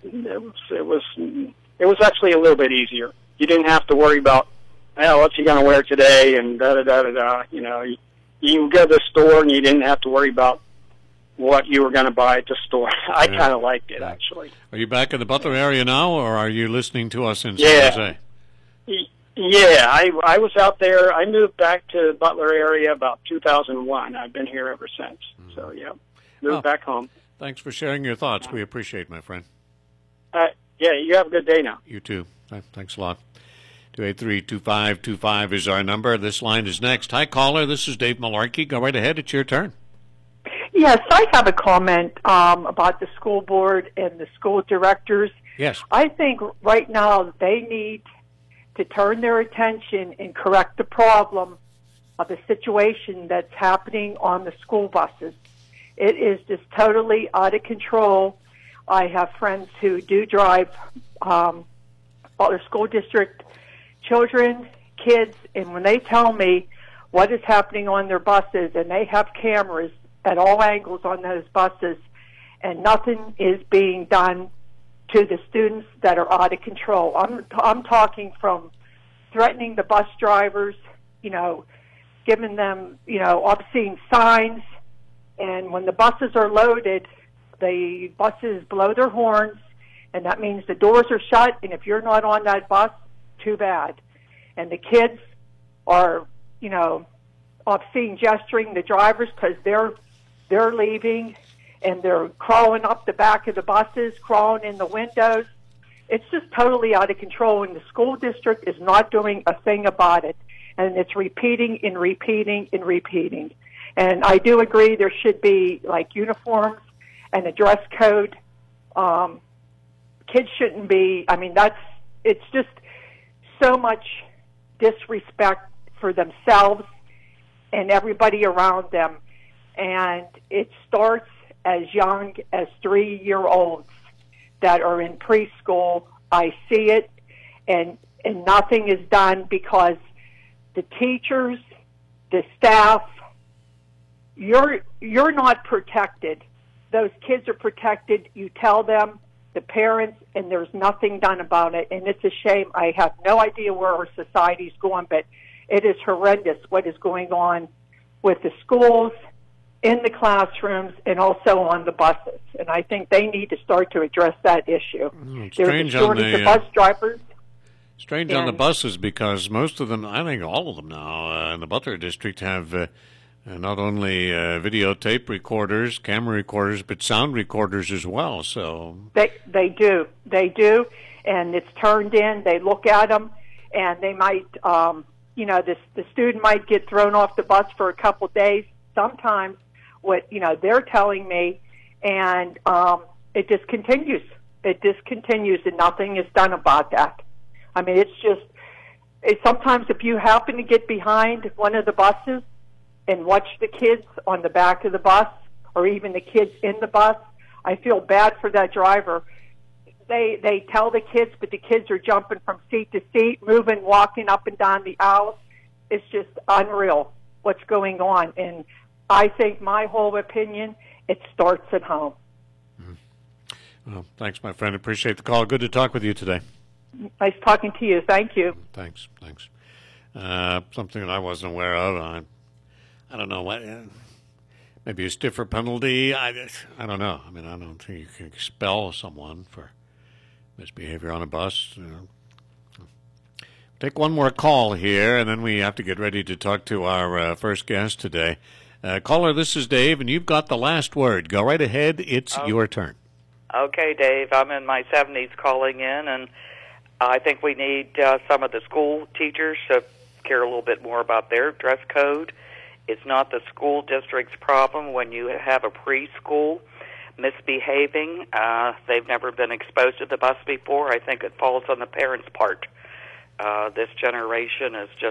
was actually a little bit easier. You didn't have to worry about, what's he going to wear today, and da-da-da-da-da. You go to the store, and you didn't have to worry about what you were going to buy at the store. I kind of liked it, actually. Are you back in the Butler area now, or are you listening to us in San Jose? Yeah, I was out there. I moved back to the Butler area about 2001. I've been here ever since. So, yeah, moved back home. Thanks for sharing your thoughts. We appreciate, my friend. Yeah, you have a good day now. You too. Thanks a lot. 283-2525 is our number. This line is next. Hi, caller. This is Dave Malarkey. Go right ahead. It's your turn. Yes, I have a comment about the school board and the school directors. Yes. I think right now they need to turn their attention and correct the problem of the situation that's happening on the school buses. It is just totally out of control. I have friends who do drive Butler School District children, kids, and when they tell me what is happening on their buses, and they have cameras at all angles on those buses, and nothing is being done to the students that are out of control. I'm talking from threatening the bus drivers, giving them, obscene signs, and when the buses are loaded, the buses blow their horns, and that means the doors are shut, and if you're not on that bus, too bad. And the kids are, obscene gesturing the drivers because they're leaving, and they're crawling up the back of the buses, crawling in the windows. It's just totally out of control, and the school district is not doing a thing about it. And it's repeating and repeating and repeating. And I do agree there should be, like, uniforms and a dress code. Kids shouldn't be, it's just so much disrespect for themselves and everybody around them. And it starts as young as 3-year-olds that are in preschool. I see it, and nothing is done because the teachers, the staff, you're not protected. Those kids are protected. You tell them, the parents, and there's nothing done about it. And it's a shame. I have no idea where our society's going, but it is horrendous what is going on with the schools in the classrooms and also on the buses. And I think they need to start to address that issue. There's a shortage of bus drivers. Strange on the buses, because most of them, I think all of them now in the Butler district have not only videotape recorders, camera recorders, but sound recorders as well. So they do, and it's turned in. They look at them, and they might, the student might get thrown off the bus for a couple days. Sometimes, what they're telling me, and it just continues. It just continues, and nothing is done about that. I mean, sometimes if you happen to get behind one of the buses and watch the kids on the back of the bus or even the kids in the bus, I feel bad for that driver. They tell the kids, but the kids are jumping from seat to seat, moving, walking up and down the aisles. It's just unreal what's going on. And I think my whole opinion, it starts at home. Well, thanks, my friend. Appreciate the call. Good to talk with you today. Nice talking to you. Thank you. Thanks. Something that I wasn't aware of. I don't know what. Maybe a stiffer penalty. I don't know. I mean, I don't think you can expel someone for misbehavior on a bus. Take one more call here, and then we have to get ready to talk to our first guest today. Caller, this is Dave, and you've got the last word. Go right ahead. It's your turn. Okay, Dave. I'm in my 70s calling in, and I think we need some of the school teachers to care a little bit more about their dress code. It's not the school district's problem when you have a preschool misbehaving. They've never been exposed to the bus before. I think it falls on the parents' part. This generation is just,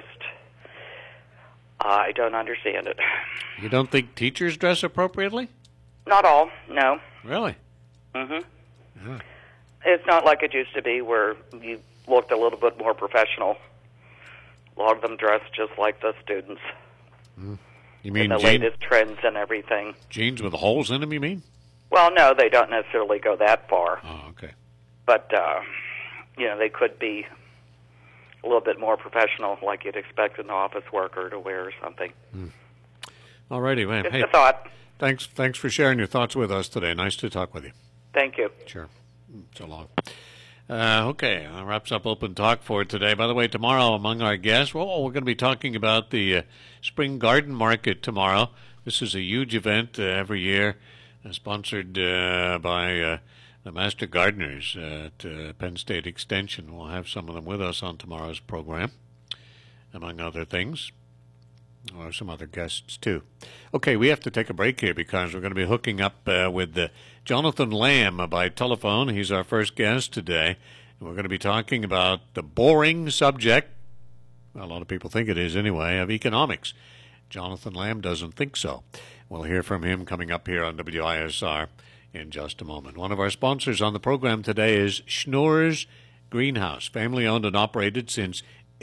I don't understand it. You don't think teachers dress appropriately? Not all, no. Really? Mm-hmm. Yeah. It's not like it used to be where you looked a little bit more professional. A lot of them dress just like the students. You mean the latest trends and everything. Jeans with holes in them, you mean? Well, no, they don't necessarily go that far. Oh, okay. But, they could be a little bit more professional, like you'd expect an office worker to wear or something. All righty, man. Just a thought. Thanks for sharing your thoughts with us today. Nice to talk with you. Thank you. Sure. So long. Okay, that wraps up Open Talk for today. By the way, tomorrow among our guests, we're going to be talking about the Spring Garden Market tomorrow. This is a huge event every year, sponsored by the Master Gardeners at Penn State Extension. We'll have some of them with us on tomorrow's program, among other things, or some other guests too. Okay, we have to take a break here because we're going to be hooking up with Jonathan Lamb by telephone. He's our first guest today. And we're going to be talking about the boring subject, well, a lot of people think it is anyway, of economics. Jonathan Lamb doesn't think so. We'll hear from him coming up here on WISR in just a moment. One of our sponsors on the program today is Schnoor's Greenhouse, family-owned and operated since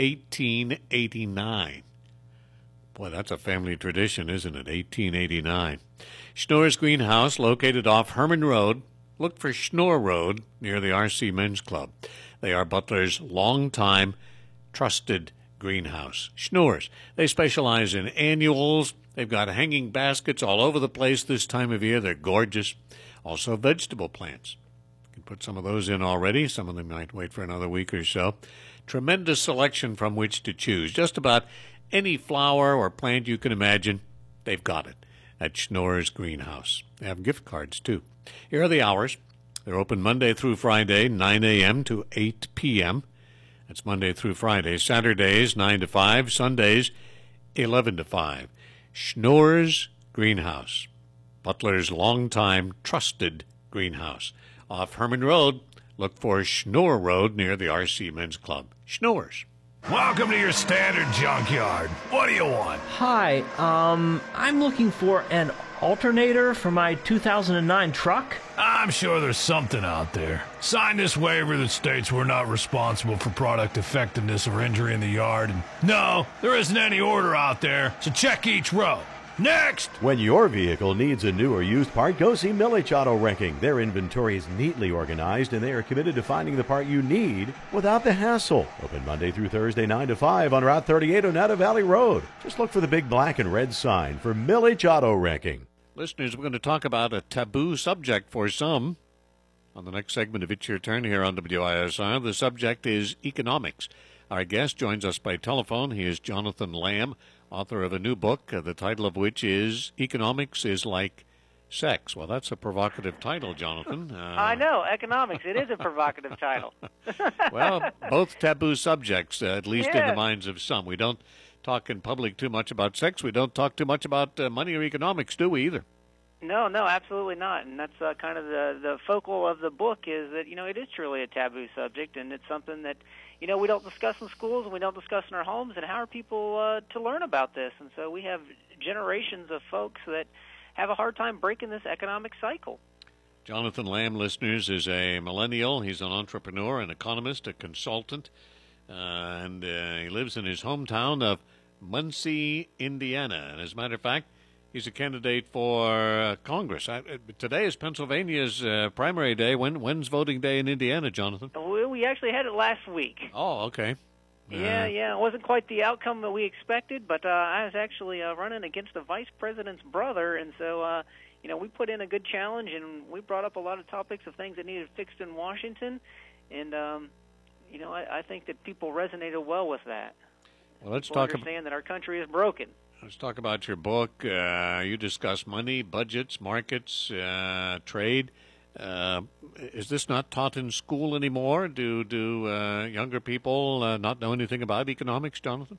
1889. Boy, that's a family tradition, isn't it? 1889. Schnoor's Greenhouse, located off Herman Road. Look for Schnoor Road near the RC Men's Club. They are Butler's longtime trusted greenhouse. Schnoor's. They specialize in annuals. They've got hanging baskets all over the place this time of year. They're gorgeous. Also vegetable plants. You can put some of those in already. Some of them might wait for another week or so. Tremendous selection from which to choose. Just about any flower or plant you can imagine, they've got it at Schnoor's Greenhouse. They have gift cards, too. Here are the hours. They're open Monday through Friday, 9 a.m. to 8 p.m. That's Monday through Friday. Saturdays, 9 to 5. Sundays, 11 to 5. Schnoor's Greenhouse, Butler's longtime trusted greenhouse. Off Herman Road, look for Schnoor Road near the RC Men's Club. Schnoor's. Welcome to your standard junkyard. What do you want? Hi, I'm looking for an alternator for my 2009 truck. I'm sure there's something out there. Sign this waiver that states we're not responsible for product defectiveness or injury in the yard. And no, there isn't any order out there, so check each row. Next! When your vehicle needs a new or used part, go see Millich Auto Wrecking. Their inventory is neatly organized, and they are committed to finding the part you need without the hassle. Open Monday through Thursday, 9 to 5 on Route 38 Oneida Valley Road. Just look for the big black and red sign for Millich Auto Wrecking. Listeners, we're going to talk about a taboo subject for some on the next segment of It's Your Turn here on WISR. The subject is economics. Our guest joins us by telephone. He is Jonathan Lamb, author of a new book, the title of which is Economics is Like Sex. Well, that's a provocative title, Jonathan. I know, economics. It is a provocative title. Well, both taboo subjects, at least in Yeah. the minds of some. We don't talk in public too much about sex. We don't talk too much about money or economics, do we, either? No, absolutely not. And that's kind of the focal of the book is that, it is truly a taboo subject, and it's something that, we don't discuss in schools and we don't discuss in our homes. And how are people to learn about this? And so we have generations of folks that have a hard time breaking this economic cycle. Jonathan Lamb, listeners, is a millennial. He's an entrepreneur, an economist, a consultant, and he lives in his hometown of Muncie, Indiana. And as a matter of fact, he's a candidate for Congress. Today is Pennsylvania's primary day. When's voting day in Indiana, Jonathan? We actually had it last week. Oh, okay. Yeah. It wasn't quite the outcome that we expected, but I was actually running against the vice president's brother, and so, we put in a good challenge, and we brought up a lot of topics of things that needed fixed in Washington, and, I think that people resonated well with that. Well, let's people talk understand that our country is broken. Let's talk about your book. You discuss money, budgets, markets, trade. Is this not taught in school anymore? Do younger people not know anything about economics, Jonathan?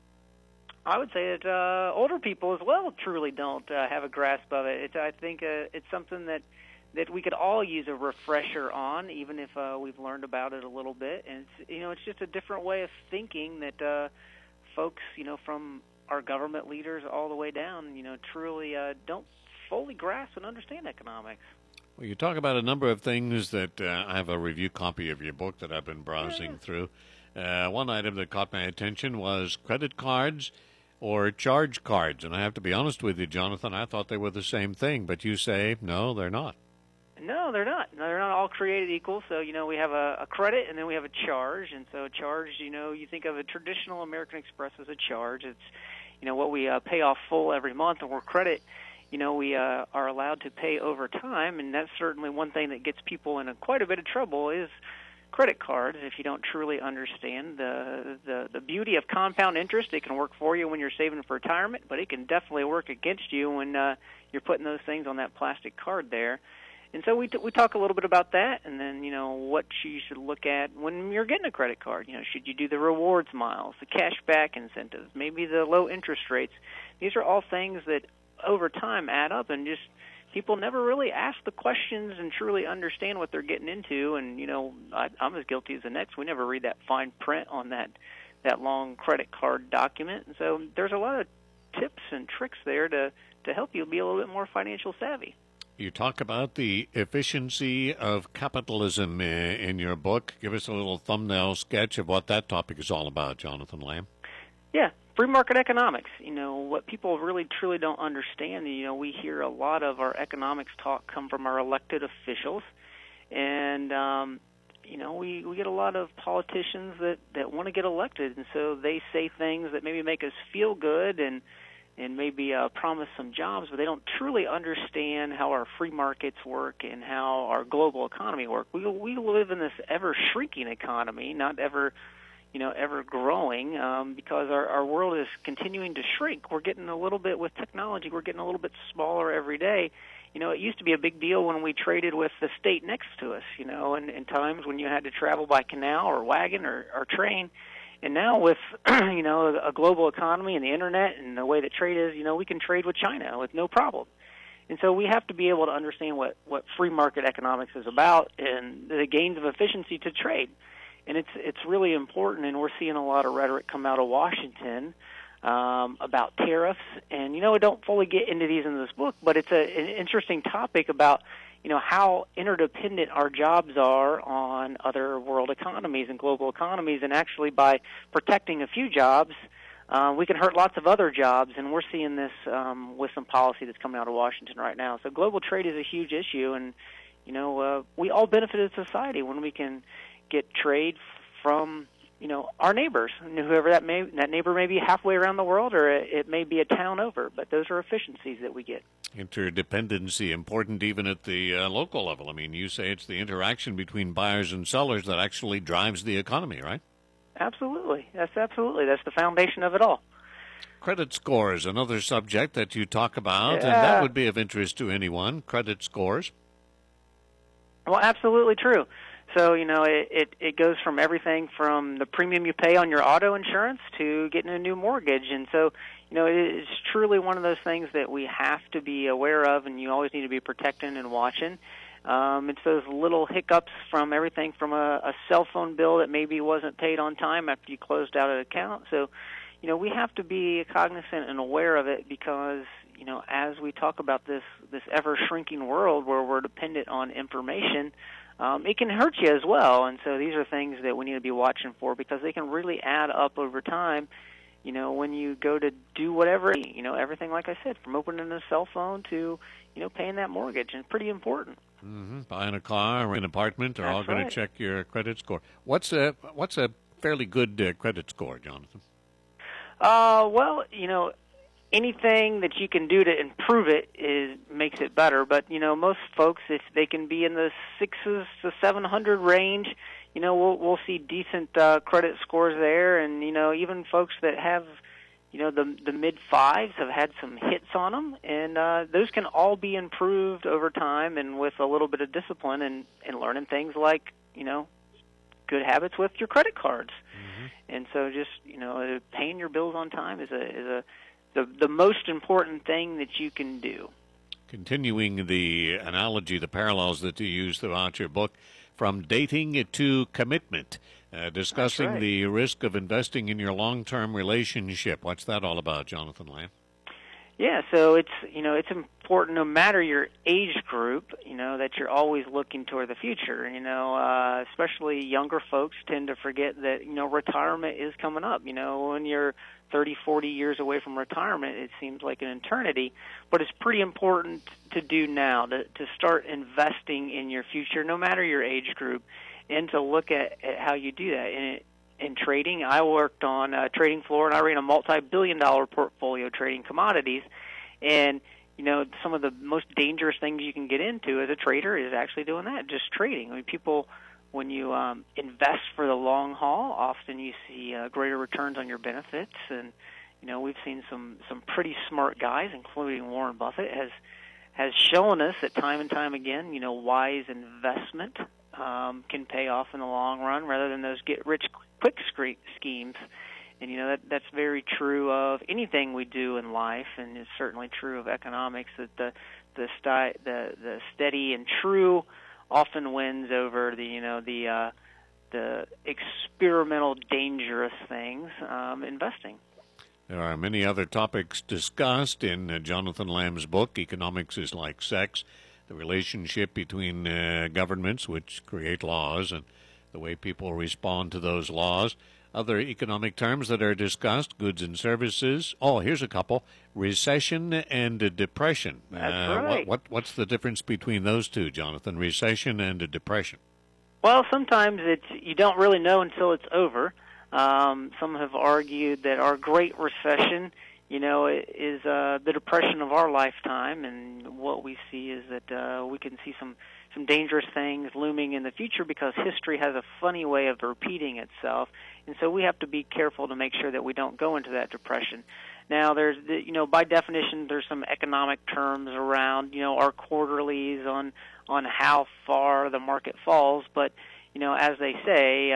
I would say that older people as well truly don't have a grasp of it. I think it's something that we could all use a refresher on, even if we've learned about it a little bit. And it's just a different way of thinking that folks, from our government leaders all the way down, truly don't fully grasp and understand economics. Well, you talk about a number of things that I have a review copy of your book that I've been browsing through. One item that caught my attention was credit cards or charge cards. And I have to be honest with you, Jonathan, I thought they were the same thing, but you say, no, they're not. No, they're not. No, they're not all created equal. So, we have a credit and then we have a charge. And so a charge, you think of a traditional American Express as a charge. It's, what we pay off full every month, and we're credit, we are allowed to pay over time. And that's certainly one thing that gets people in quite a bit of trouble is credit cards. If you don't truly understand the beauty of compound interest, it can work for you when you're saving for retirement, but it can definitely work against you when you're putting those things on that plastic card there. And so we talk a little bit about that, and then, what you should look at when you're getting a credit card. Should you do the rewards miles, the cashback incentives, maybe the low interest rates? These are all things that over time add up, and just people never really ask the questions and truly understand what they're getting into. And, I'm as guilty as the next. We never read that fine print on that long credit card document. And so there's a lot of tips and tricks there to help you be a little bit more financial savvy. You talk about the efficiency of capitalism in your book. Give us a little thumbnail sketch of what that topic is all about, Jonathan Lamb. Yeah, free market economics. What people really truly don't understand, we hear a lot of our economics talk come from our elected officials. And, we get a lot of politicians that want to get elected. And so they say things that maybe make us feel good and maybe promise some jobs, but they don't truly understand how our free markets work and how our global economy works. We live in this ever-shrinking economy, not ever growing, because our world is continuing to shrink. We're getting a little bit, with technology, we're getting a little bit smaller every day. It used to be a big deal when we traded with the state next to us, and in times when you had to travel by canal or wagon or train. And now with, a global economy and the Internet and the way that trade is, we can trade with China with no problem. And so we have to be able to understand what free market economics is about and the gains of efficiency to trade. And it's really important, and we're seeing a lot of rhetoric come out of Washington about tariffs. And, I don't fully get into these in this book, but it's an interesting topic about how interdependent our jobs are on other world economies and global economies, and actually by protecting a few jobs, we can hurt lots of other jobs, and we're seeing this with some policy that's coming out of Washington right now. So global trade is a huge issue, and, we all benefit as a society when we can get trade from our neighbors, and whoever that neighbor may be halfway around the world, or it may be a town over. But those are efficiencies that we get. Interdependency important even at the local level. I mean, you say it's the interaction between buyers and sellers that actually drives the economy, right? Absolutely. That's the foundation of it all. Credit scores, another subject that you talk about, and that would be of interest to anyone. Credit scores. Well, absolutely true. So, it goes from everything from the premium you pay on your auto insurance to getting a new mortgage. And so, it's truly one of those things that we have to be aware of, and you always need to be protecting and watching. It's those little hiccups from everything from a cell phone bill that maybe wasn't paid on time after you closed out an account. So, we have to be cognizant and aware of it because, as we talk about this ever-shrinking world where we're dependent on information, it can hurt you as well. And so these are things that we need to be watching for because they can really add up over time, when you go to do whatever, everything, like I said, from opening a cell phone to, paying that mortgage. And pretty important. Mm-hmm. Buying a car or an apartment are all going to check your credit score. What's a fairly good credit score, Jonathan? Well, anything that you can do to improve it makes it better. But, most folks, if they can be in the 600 to 700 range, we'll see decent credit scores there. And, even folks that have, the mid-5s have had some hits on them. And those can all be improved over time and with a little bit of discipline and learning things like, good habits with your credit cards. Mm-hmm. And so just, paying your bills on time is the most important thing that you can do. Continuing the analogy, the parallels that you use throughout your book, from dating to commitment, discussing the risk of investing in your long-term relationship. What's that all about, Jonathan Lamb? Yeah, so it's important no matter your age group, that you're always looking toward the future. Especially younger folks tend to forget that, retirement is coming up. When you're 30, 40 years away from retirement, it seems like an eternity. But it's pretty important to do now, to start investing in your future, no matter your age group, and to look at how you do that. In trading, I worked on a trading floor, and I ran a multi-billion-dollar portfolio trading commodities. And, some of the most dangerous things you can get into as a trader is actually doing that, just trading. I mean, people, when you invest for the long haul, often you see greater returns on your benefits. And, we've seen some pretty smart guys, including Warren Buffett, has shown us that time and time again, wise investment can pay off in the long run rather than those get-rich-quick schemes. And, that's very true of anything we do in life, and it's certainly true of economics, that the steady and true often wins over the experimental, dangerous things, investing. There are many other topics discussed in Jonathan Lamb's book, Economics is Like Sex, the relationship between governments, which create laws, and the way people respond to those laws. Other economic terms that are discussed, goods and services. Oh, here's a couple. Recession and depression. That's right. What's the difference between those two, Jonathan? Recession and depression. Well, sometimes you don't really know until it's over. Some have argued that our Great Recession, is the depression of our lifetime, and what we see is that we can see some dangerous things looming in the future because history has a funny way of repeating itself, and so we have to be careful to make sure that we don't go into that depression. Now, there's, by definition, there's some economic terms around, our quarterlies on how far the market falls, but, as they say,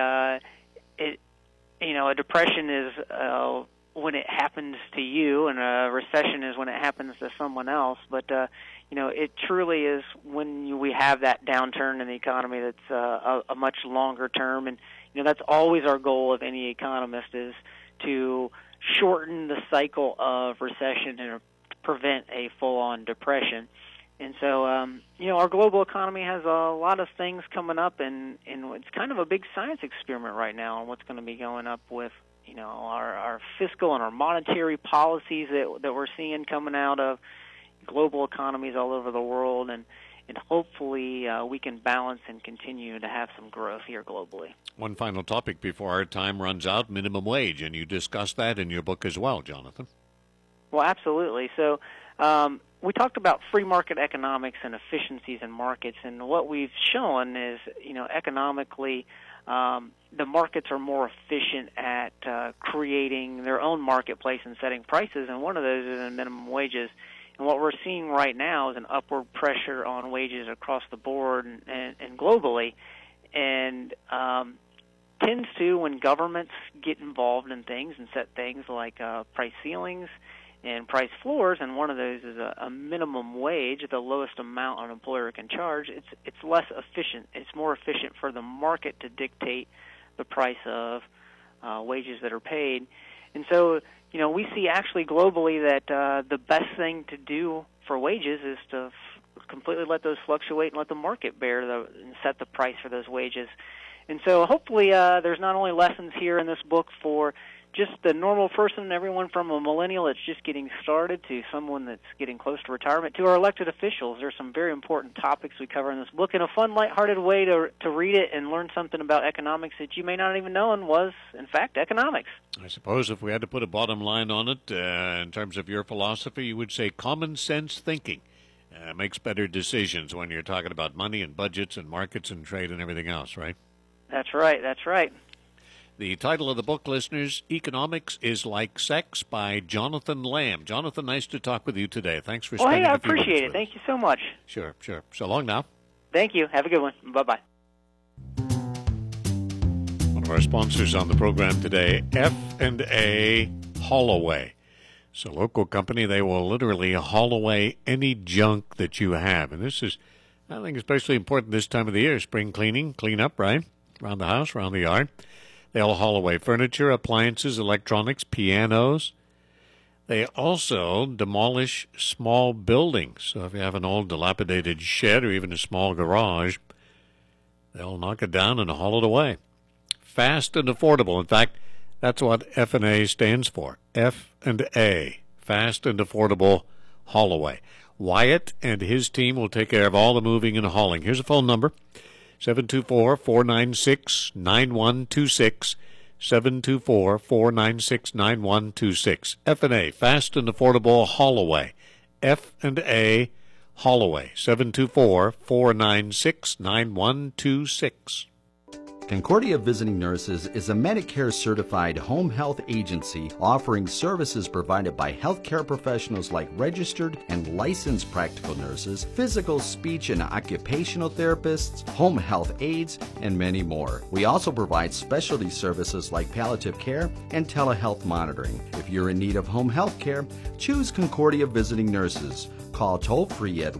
a depression is when it happens to you, and a recession is when it happens to someone else. But it truly is when we have that downturn in the economy that's a much longer term, and that's always our goal of any economist, is to shorten the cycle of recession and prevent a full-on depression. And so, our global economy has a lot of things coming up, and it's kind of a big science experiment right now on what's going to be going up with, our fiscal and our monetary policies that we're seeing coming out of, global economies all over the world, and hopefully we can balance and continue to have some growth here globally. One final topic before our time runs out, minimum wage, and you discuss that in your book as well, Jonathan. Well, absolutely. So we talked about free market economics and efficiencies in markets, and what we've shown is, economically, the markets are more efficient at creating their own marketplace and setting prices, and one of those is in minimum wages. And what we're seeing right now is an upward pressure on wages across the board and globally, and tends to, when governments get involved in things and set things like price ceilings and price floors, and one of those is a minimum wage, the lowest amount an employer can charge, it's less efficient. It's more efficient for the market to dictate the price of wages that are paid. And so, we see actually globally that the best thing to do for wages is to completely let those fluctuate and let the market bear and set the price for those wages. And so hopefully there's not only lessons here in this book for just the normal person, everyone from a millennial that's just getting started to someone that's getting close to retirement, to our elected officials. There's some very important topics we cover in this book in a fun, lighthearted way to read it and learn something about economics that you may not even know and was, in fact, economics. I suppose if we had to put a bottom line on it, in terms of your philosophy, you would say common sense thinking makes better decisions when you're talking about money and budgets and markets and trade and everything else, right? That's right, that's right. The title of the book, listeners, Economics is Like Sex by Jonathan Lamb. Jonathan, nice to talk with you today. Thanks for spending I a few minutes appreciate it. with Thank you so much. Sure. So long now. Thank you. Have a good one. Bye-bye. One of our sponsors on the program today, F&A Haul-Away. It's a local company. They will literally haul away any junk that you have. And this is, I think, especially important this time of the year. Spring cleaning, clean up, right? Around the house, around the yard. They'll haul away furniture, appliances, electronics, pianos. They also demolish small buildings. So if you have an old dilapidated shed or even a small garage, they'll knock it down and haul it away. Fast and affordable. In fact, that's what F&A stands for. F&A, Fast and Affordable Haul Away. Wyatt and his team will take care of all the moving and hauling. Here's a phone number. 724-496-9126, 724-496-9126. F&A, Fast and Affordable Haul-Away. F&A Haul-Away, 724-496-9126. Concordia Visiting Nurses is a Medicare-certified home health agency offering services provided by healthcare professionals like registered and licensed practical nurses, physical, speech, and occupational therapists, home health aides, and many more. We also provide specialty services like palliative care and telehealth monitoring. If you're in need of home health care, choose Concordia Visiting Nurses. Call toll-free at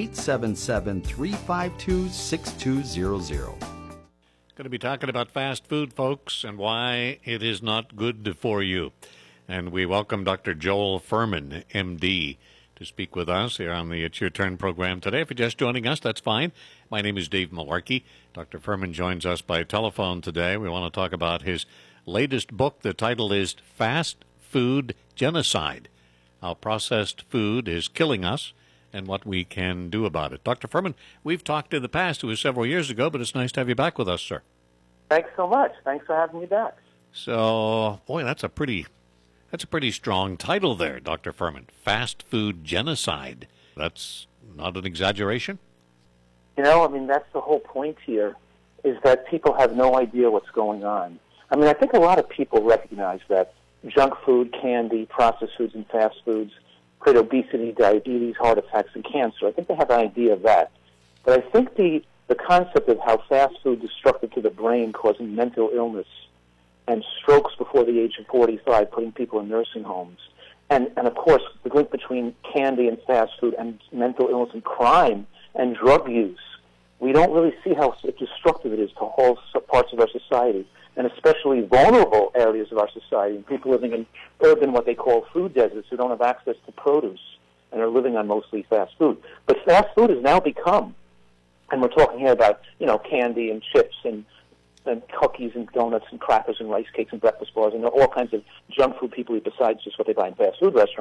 1-877-352-6200. Going to be talking about fast food, folks, and why it is not good for you. And we welcome Dr. Joel Fuhrman, M.D., to speak with us here on the It's Your Turn program today. If you're just joining us, that's fine. My name is Dave Malarkey. Dr. Fuhrman joins us by telephone today. We want to talk about his latest book. The title is Fast Food Genocide: How Processed Food is Killing Us and What We Can Do About It. Dr. Fuhrman, we've talked in the past. It was several years ago, but it's nice to have you back with us, sir. Thanks so much. Thanks for having me back. So, boy, that's a pretty strong title there, Dr. Fuhrman. Fast Food Genocide. That's not an exaggeration? That's the whole point here, is that people have no idea what's going on. I think a lot of people recognize that junk food, candy, processed foods, and fast foods create obesity, diabetes, heart attacks, and cancer. I think they have an idea of that. But I think the concept of how fast food is destructive to the brain, causing mental illness and strokes before the age of 45, putting people in nursing homes, and of course, the link between candy and fast food and mental illness and crime and drug use, we don't really see how destructive it is to whole parts of our society, and especially vulnerable areas of our society, people living in urban, what they call food deserts, who don't have access to produce and are living on mostly fast food. But fast food has now become, and we're talking here about, candy and chips and cookies and donuts and crackers and rice cakes and breakfast bars and all kinds of junk food people eat besides just what they buy in fast food restaurants.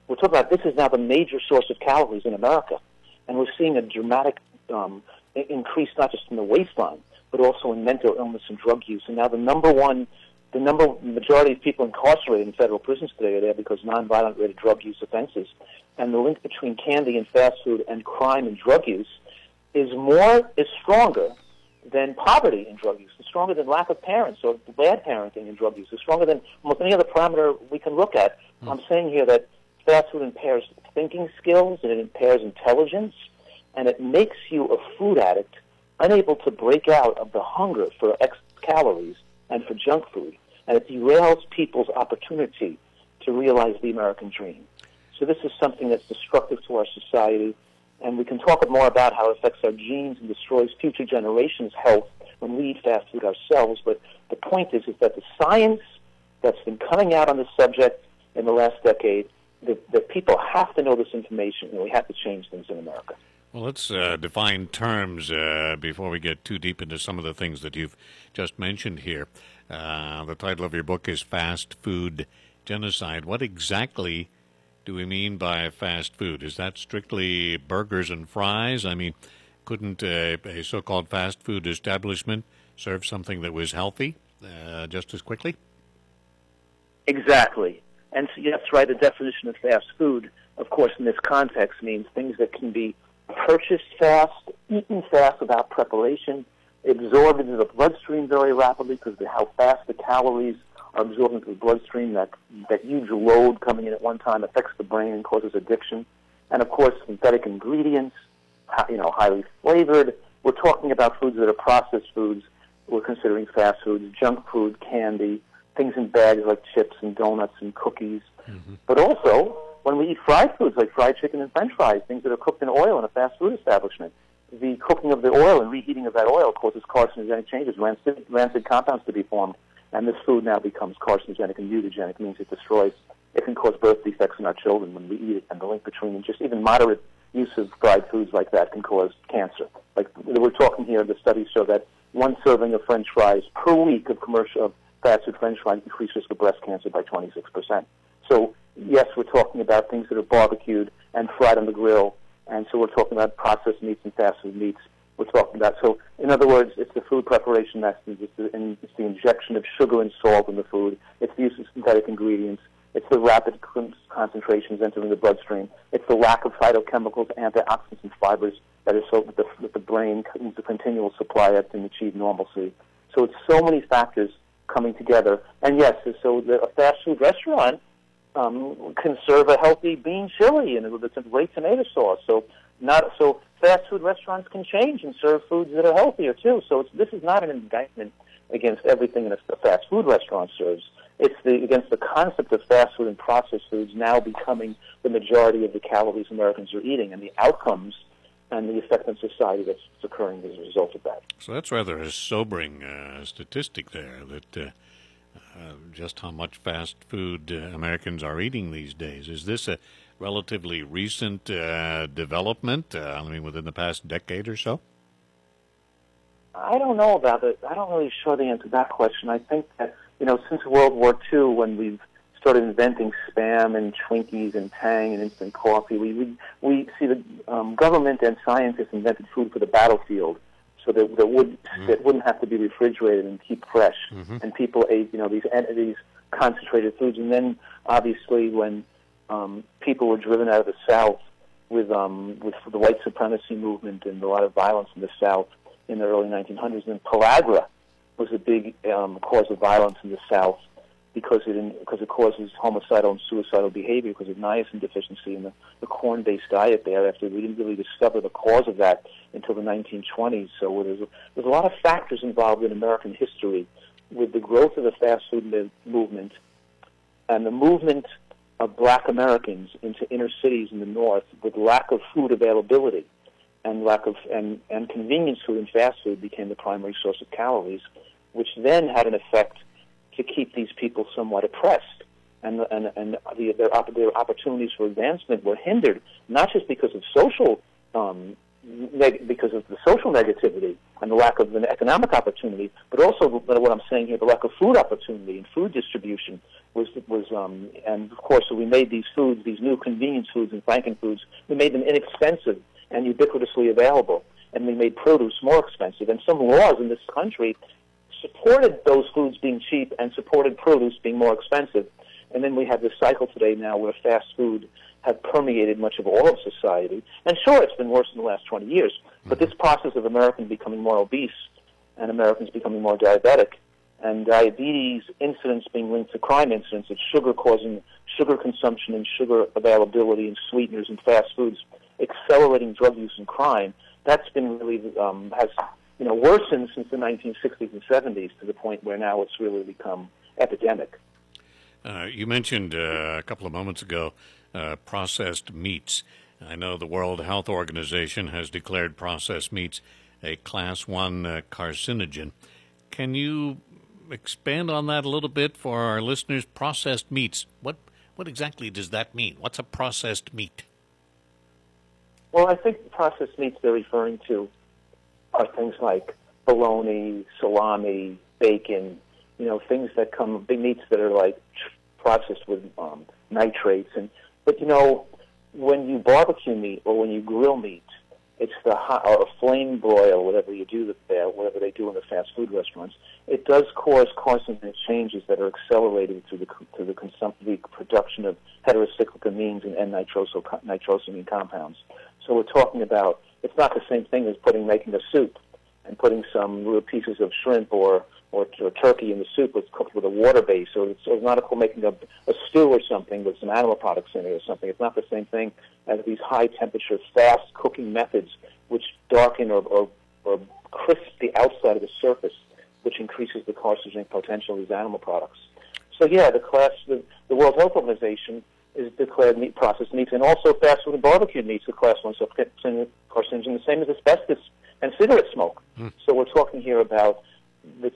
we're talking about this is now the major source of calories in America. And we're seeing a dramatic increase not just in the waistline, but also in mental illness and drug use. And now the majority of people incarcerated in federal prisons today are there because nonviolent related drug use offenses. And the link between candy and fast food and crime and drug use is stronger than poverty in drug use. It's stronger than lack of parents or bad parenting in drug use. It's stronger than almost any other parameter we can look at. I'm saying here that fast food impairs thinking skills, and it impairs intelligence, and it makes you a food addict, unable to break out of the hunger for calories and for junk food, and it derails people's opportunity to realize the American dream. So this is something that's destructive to our society, and we can talk more about how it affects our genes and destroys future generations' health when we eat fast food ourselves, but the point is that the science that's been coming out on this subject in the last decade, that people have to know this information, and we have to change things in America. Well, let's define terms before we get too deep into some of the things that you've just mentioned here. The title of your book is Fast Food Genocide. What exactly do we mean by fast food? Is that strictly burgers and fries? I mean, couldn't a so-called fast food establishment serve something that was healthy just as quickly? Exactly. And so that's right, the definition of fast food, of course, in this context means things that can be purchased fast, eaten fast without preparation, absorbed into the bloodstream very rapidly because of how fast the calories are absorbed into the bloodstream. That huge load coming in at one time affects the brain and causes addiction. And, of course, synthetic ingredients, highly flavored. We're talking about foods that are processed foods. We're considering fast foods, junk food, candy, things in bags like chips and donuts and cookies. Mm-hmm. But also, when we eat fried foods like fried chicken and French fries, things that are cooked in oil in a fast food establishment, the cooking of the oil and reheating of that oil causes carcinogenic changes, rancid compounds to be formed, and this food now becomes carcinogenic and mutagenic, means it can cause birth defects in our children when we eat it, and the link between just even moderate use of fried foods like that can cause cancer. Like we're talking here, the studies show that one serving of French fries per week of fast food French fries increases risk of breast cancer by 26%. So, yes, we're talking about things that are barbecued and fried on the grill, and so we're talking about processed meats and fast food meats. We're talking about, so in other words, it's the food preparation methods, it's the injection of sugar and salt in the food, it's the use of synthetic ingredients, it's the rapid concentrations entering the bloodstream, it's the lack of phytochemicals, antioxidants, and fibers that is so that the brain needs a continual supply of to achieve normalcy. So it's so many factors coming together. And yes, so a fast food restaurant can serve a healthy bean chili and with a great tomato sauce. So fast food restaurants can change and serve foods that are healthier too. So this is not an indictment against everything that a fast food restaurant serves. It's against the concept of fast food and processed foods now becoming the majority of the calories Americans are eating, and the outcomes and the effect on society that's occurring as a result of that. So that's rather a sobering statistic there, that just how much fast food Americans are eating these days. Is this a relatively recent development, within the past decade or so? I don't know about it. I don't really sure the answer to that question. I think that, since World War II, when we've started inventing Spam and Twinkies and Tang and instant coffee, we see the government and scientists invented food for the battlefield, so that that wouldn't have to be refrigerated and keep fresh. Mm-hmm. And people ate these concentrated foods. And then obviously when people were driven out of the South with the white supremacy movement and a lot of violence in the South in the early 1900s, and pellagra was a big cause of violence in the South, because it causes homicidal and suicidal behavior because of niacin deficiency in the corn-based diet there. After we didn't really discover the cause of that until the 1920s. So there's a lot of factors involved in American history with the growth of the fast food movement and the movement of black Americans into inner cities in the North with lack of food availability and and convenience food and fast food became the primary source of calories, which then had an effect to keep these people somewhat oppressed, and their opportunities for advancement were hindered, not just because of because of the social negativity and the lack of an economic opportunity, but also what I'm saying here, the lack of food opportunity and food distribution and of course, so we made these foods, these new convenience foods and frankenfoods, we made them inexpensive and ubiquitously available, and we made produce more expensive. And some laws in this country supported those foods being cheap and supported produce being more expensive. And then we have this cycle today now where fast food have permeated much of all of society. And sure, it's been worse in the last 20 years, but this process of Americans becoming more obese and Americans becoming more diabetic and diabetes incidents being linked to crime incidents of sugar causing sugar consumption and sugar availability and sweeteners and fast foods, accelerating drug use and crime, that's been really, has worsened since the 1960s and 70s to the point where now it's really become epidemic. You mentioned a couple of moments ago processed meats. I know the World Health Organization has declared processed meats a Class 1 carcinogen. Can you expand on that a little bit for our listeners? Processed meats, what exactly does that mean? What's a processed meat? Well, I think the processed meats they're referring to are things like bologna, salami, bacon, things that come, big meats that are like processed with nitrates. But when you barbecue meat or when you grill meat, it's the hot, or flame broil, whatever you do there, whatever they do in the fast food restaurants. It does cause carcinogenic changes that are accelerated through the production of heterocyclic amines and N-nitrosamine compounds. So we're talking about, it's not the same thing as making a soup and putting some little pieces of shrimp or turkey in the soup that's cooked with a water base, or it's not equal making a stew or something with some animal products in it or something. It's not the same thing as these high-temperature, fast cooking methods which darken or crisp the outside of the surface, which increases the carcinogenic potential of these animal products. So yeah, the World Health Organization is declared processed meats, and also fast food and barbecued meats are Class 1 carcinogen, the same as asbestos and cigarette smoke. So we're talking here about the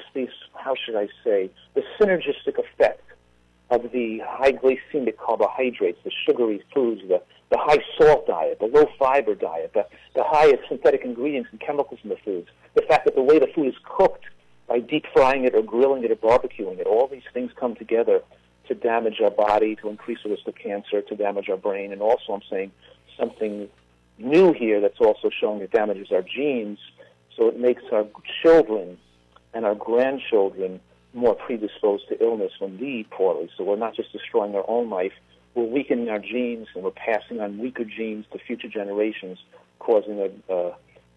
synergistic effect of the high glycemic carbohydrates, the sugary foods, the high salt diet, the low fiber diet, the high synthetic ingredients and chemicals in the foods, the fact that the way the food is cooked by deep frying it or grilling it or barbecuing it, all these things come together to damage our body, to increase the risk of cancer, to damage our brain. And also I'm saying something new here that's also showing it damages our genes, so it makes our children and our grandchildren more predisposed to illness when we eat poorly. So we're not just destroying our own life, we're weakening our genes, and we're passing on weaker genes to future generations, causing a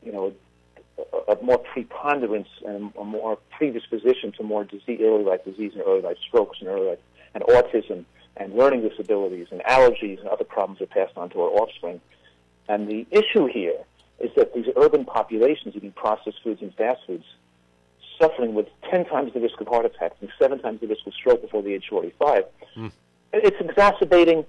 more preponderance and a more predisposition to more early life disease and early life strokes and early life and autism and learning disabilities and allergies and other problems are passed on to our offspring. And the issue here is that these urban populations eating processed foods and fast foods suffering with 10 times the risk of heart attacks and 7 times the risk of stroke before the age of 45. It's exacerbating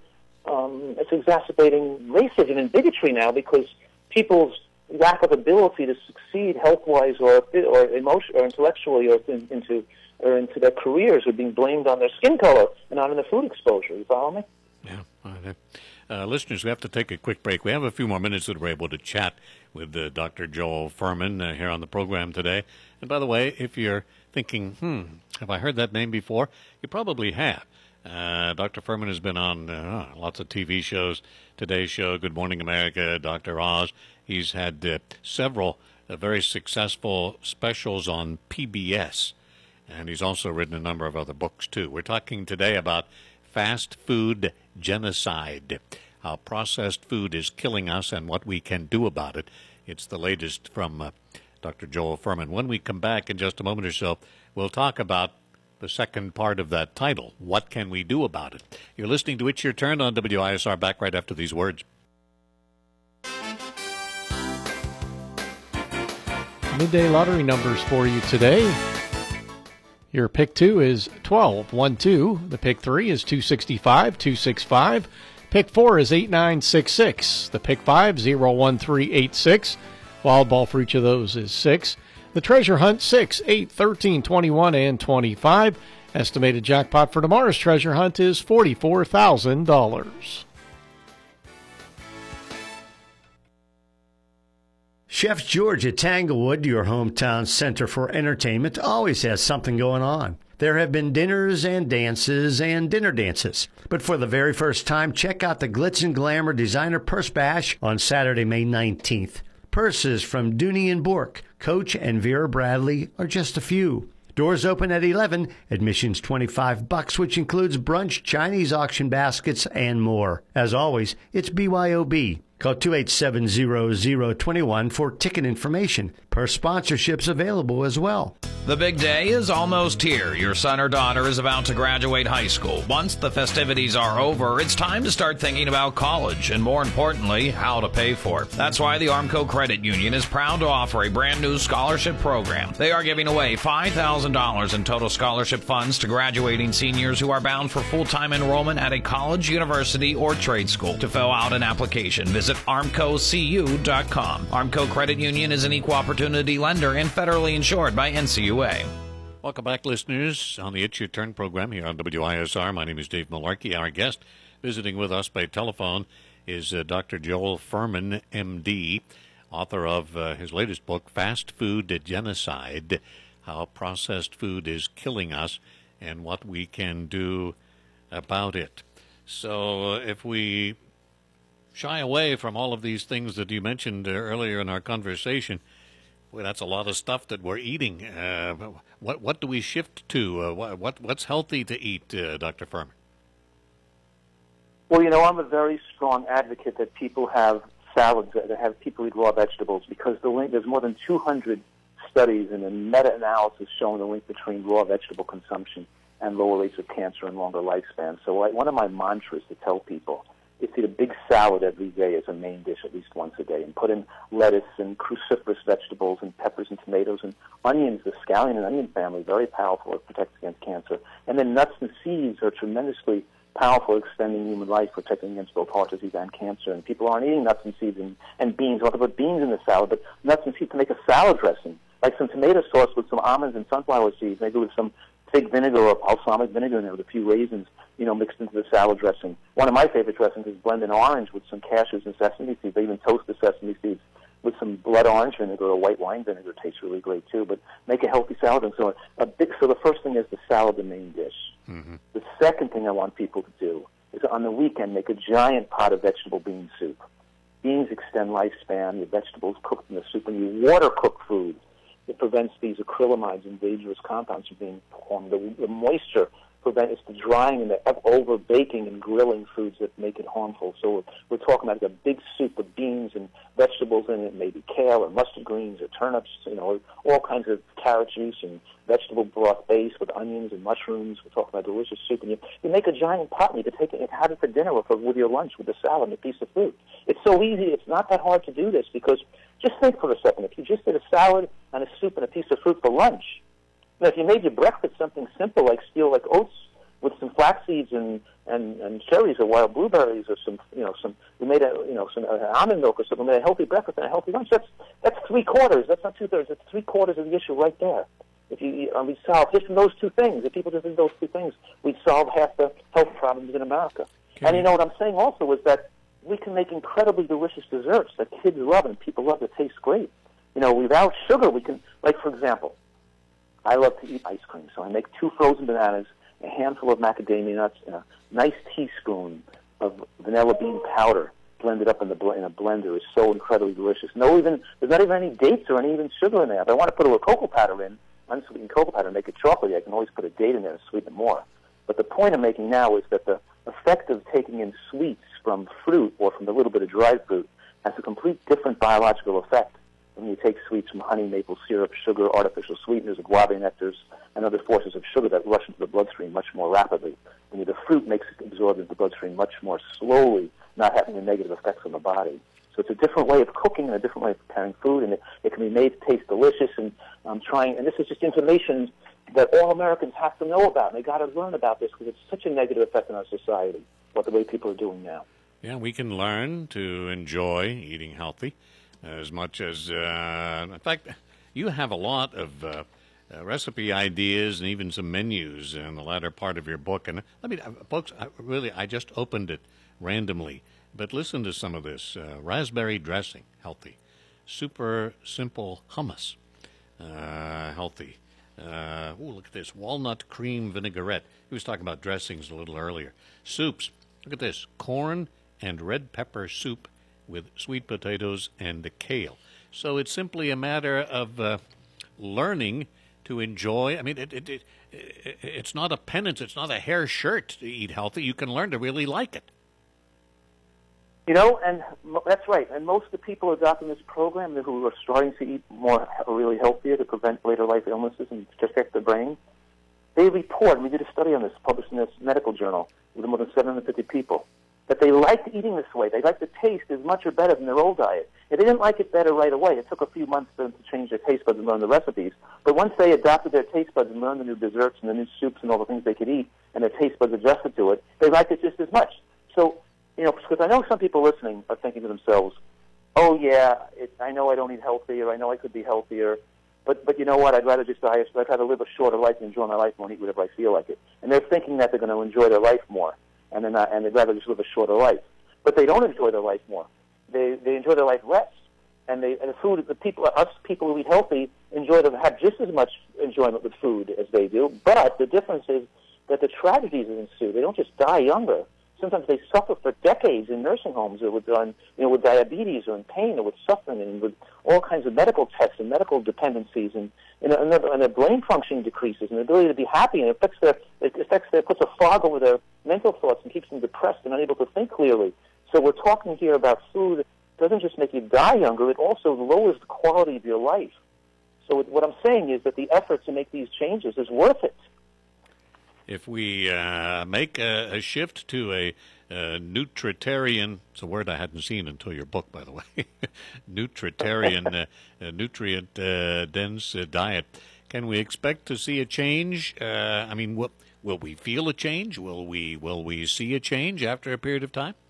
racism and bigotry now, because people's lack of ability to succeed health-wise or emotionally or intellectually or into their careers are being blamed on their skin color and not on their food exposure. You follow me? Yeah. Listeners, we have to take a quick break. We have a few more minutes that we're able to chat with Dr. Joel Fuhrman here on the program today. And by the way, if you're thinking, have I heard that name before? You probably have. Dr. Fuhrman has been on lots of TV shows, Today Show, Good Morning America, Dr. Oz. He's had several very successful specials on PBS, and he's also written a number of other books, too. We're talking today about fast food genocide, how processed food is killing us and what we can do about it. It's the latest from Dr. Joel Fuhrman. When we come back in just a moment or so, we'll talk about the second part of that title, What Can We Do About It? You're listening to It's Your Turn on WISR. Back right after these words. Midday lottery numbers for you today. Your pick 2 is 1212. The pick 3 is 265, 265. Pick 4 is 8966. The pick 5, 01386. Wild ball for each of those is 6. The treasure hunt, 6, 8, 13, 21, and 25. Estimated jackpot for tomorrow's treasure hunt is $44,000. Chef George at Tanglewood, your hometown center for entertainment, always has something going on. There have been dinners and dances and dinner dances. But for the very first time, check out the Glitz and Glamour Designer Purse Bash on Saturday, May 19th. Purses from Dooney and Bourke, Coach, and Vera Bradley are just a few. Doors open at 11, admissions $25, which includes brunch, Chinese auction baskets, and more. As always, it's BYOB. Call 287-0021 for ticket information. Purse sponsorships available as well. The big day is almost here. Your son or daughter is about to graduate high school. Once the festivities are over, it's time to start thinking about college and, more importantly, how to pay for it. That's why the Armco Credit Union is proud to offer a brand new scholarship program. They are giving away $5,000 in total scholarship funds to graduating seniors who are bound for full-time enrollment at a college, university, or trade school. To fill out an application, visit armcocu.com. Armco Credit Union is an equal opportunity lender and federally insured by NCUA. Welcome back, listeners, on the It's Your Turn program here on WISR. My name is Dave Malarkey. Our guest visiting with us by telephone is Dr. Joel Fuhrman, M.D., author of his latest book, Fast Food Genocide, How Processed Food is Killing Us and What We Can Do About It. So if we shy away from all of these things that you mentioned earlier in our conversation, well, that's a lot of stuff that we're eating. What do we shift to? What's healthy to eat, Dr. Fuhrman? Well, I'm a very strong advocate that people have salads, that have people eat raw vegetables, because there's more than 200 studies and a meta-analysis showing the link between raw vegetable consumption and lower rates of cancer and longer lifespan. So one of my mantras to tell people is to eat a big salad every day as a main dish at least once a day, and put in lettuce and cruciferous vegetables and peppers and tomatoes and onions. The scallion and onion family, very powerful. It protects against cancer. And then nuts and seeds are tremendously powerful, extending human life, protecting against both heart disease and cancer. And people aren't eating nuts and seeds and beans. We'll have to put beans in the salad, but nuts and seeds to make a salad dressing, like some tomato sauce with some almonds and sunflower seeds, maybe with some fig vinegar or balsamic vinegar in there with a few raisins, mixed into the salad dressing. One of my favorite dressings is blend an orange with some cashews and sesame seeds. They even toast the sesame seeds with some blood orange vinegar or white wine vinegar. Tastes really great too. But make a healthy salad. And so the first thing is the salad, the main dish. Mm-hmm. The second thing I want people to do is on the weekend make a giant pot of vegetable bean soup. Beans extend lifespan. Your vegetables cooked in the soup, and you water cook food. It prevents these acrylamides and dangerous compounds from being formed. The moisture prevents the drying and the over baking and grilling foods that make it harmful. So we're talking about a big soup with beans and vegetables in it, maybe kale or mustard greens or turnips, all kinds of carrot juice and vegetable broth base with onions and mushrooms. We're talking about delicious soup. And you make a giant pot, and you can take it and have it for dinner or with your lunch with a salad and a piece of fruit. It's so easy. It's not that hard to do this, because just think for a second. If you just did a salad and a soup and a piece of fruit for lunch, if you made your breakfast something simple like oats with some flax seeds and cherries or wild blueberries or some almond milk or something, made a healthy breakfast and a healthy lunch. That's 3/4. That's not 2/3. That's 3/4 of the issue right there. If we solve just from those two things, if people just did those two things, we'd solve half the health problems in America. Okay. And what I'm saying also is that we can make incredibly delicious desserts that kids love and people love that taste great. Without sugar, we can, like, for example, I love to eat ice cream, so I make 2 frozen bananas, a handful of macadamia nuts, and a nice teaspoon of vanilla bean powder blended up in a blender. Is so incredibly delicious. There's not even any dates or any even sugar in there. If I want to put a little cocoa powder in, unsweetened cocoa powder, and make it chocolatey, I can always put a date in there to sweeten it more. But the point I'm making now is that the effect of taking in sweets from fruit or from a little bit of dried fruit has a complete different biological effect when you take sweets from honey, maple syrup, sugar, artificial sweeteners, guava nectars, and other forces of sugar that rush into the bloodstream much more rapidly. The fruit makes it absorb into the bloodstream much more slowly, not having the negative effects on the body. So it's a different way of cooking and a different way of preparing food, and it can be made to taste delicious. And and this is just information that all Americans have to know about, and they got to learn about this because it's such a negative effect on our society, what the way people are doing now. Yeah, we can learn to enjoy eating healthy as much as, in fact, you have a lot of recipe ideas and even some menus in the latter part of your book. And folks, I just opened it randomly, but listen to some of this. Raspberry dressing, healthy. Super simple hummus, healthy. Look at this, walnut cream vinaigrette. He was talking about dressings a little earlier. Soups. Look at this, corn and red pepper soup with sweet potatoes and kale. So it's simply a matter of learning to enjoy. I mean, it's not a penance. It's not a hair shirt to eat healthy. You can learn to really like it. You know, and that's right. And most of the people adopting this program who are starting to eat more really healthier to prevent later life illnesses and protect the brain, they report, and we did a study on this, published in this medical journal with more than 750 people, that they liked eating this way. They liked the taste as much or better than their old diet. And they didn't like it better right away. It took a few months for them to change their taste buds and learn the recipes. But once they adopted their taste buds and learned the new desserts and the new soups and all the things they could eat, and their taste buds adjusted to it, they liked it just as much. So, you know, because I know some people listening are thinking to themselves, oh, yeah, I know I don't eat healthy, or I know I could be healthier, but you know what, I'd rather just die, I'd rather live a shorter life and enjoy my life more and eat whatever I feel like it. And they're thinking that they're going to enjoy their life more, and they'd rather just live a shorter life. But they don't enjoy their life more. They enjoy their life less. And the food, us people who eat healthy have just as much enjoyment with food as they do. But the difference is that the tragedies that ensue, they don't just die younger. Sometimes they suffer for decades in nursing homes, or with diabetes, or in pain, or with suffering, and with all kinds of medical tests and medical dependencies, and their brain functioning decreases, and their ability to be happy, and it puts a fog over their mental thoughts and keeps them depressed and unable to think clearly. So we're talking here about food. It doesn't just make you die younger; it also lowers the quality of your life. So what I'm saying is that the effort to make these changes is worth it. If we make a shift to a nutritarian, it's a word I hadn't seen until your book, by the way, nutritarian, nutrient-dense diet, can we expect to see a change? I mean, will we feel a change? Will we see a change after a period of time?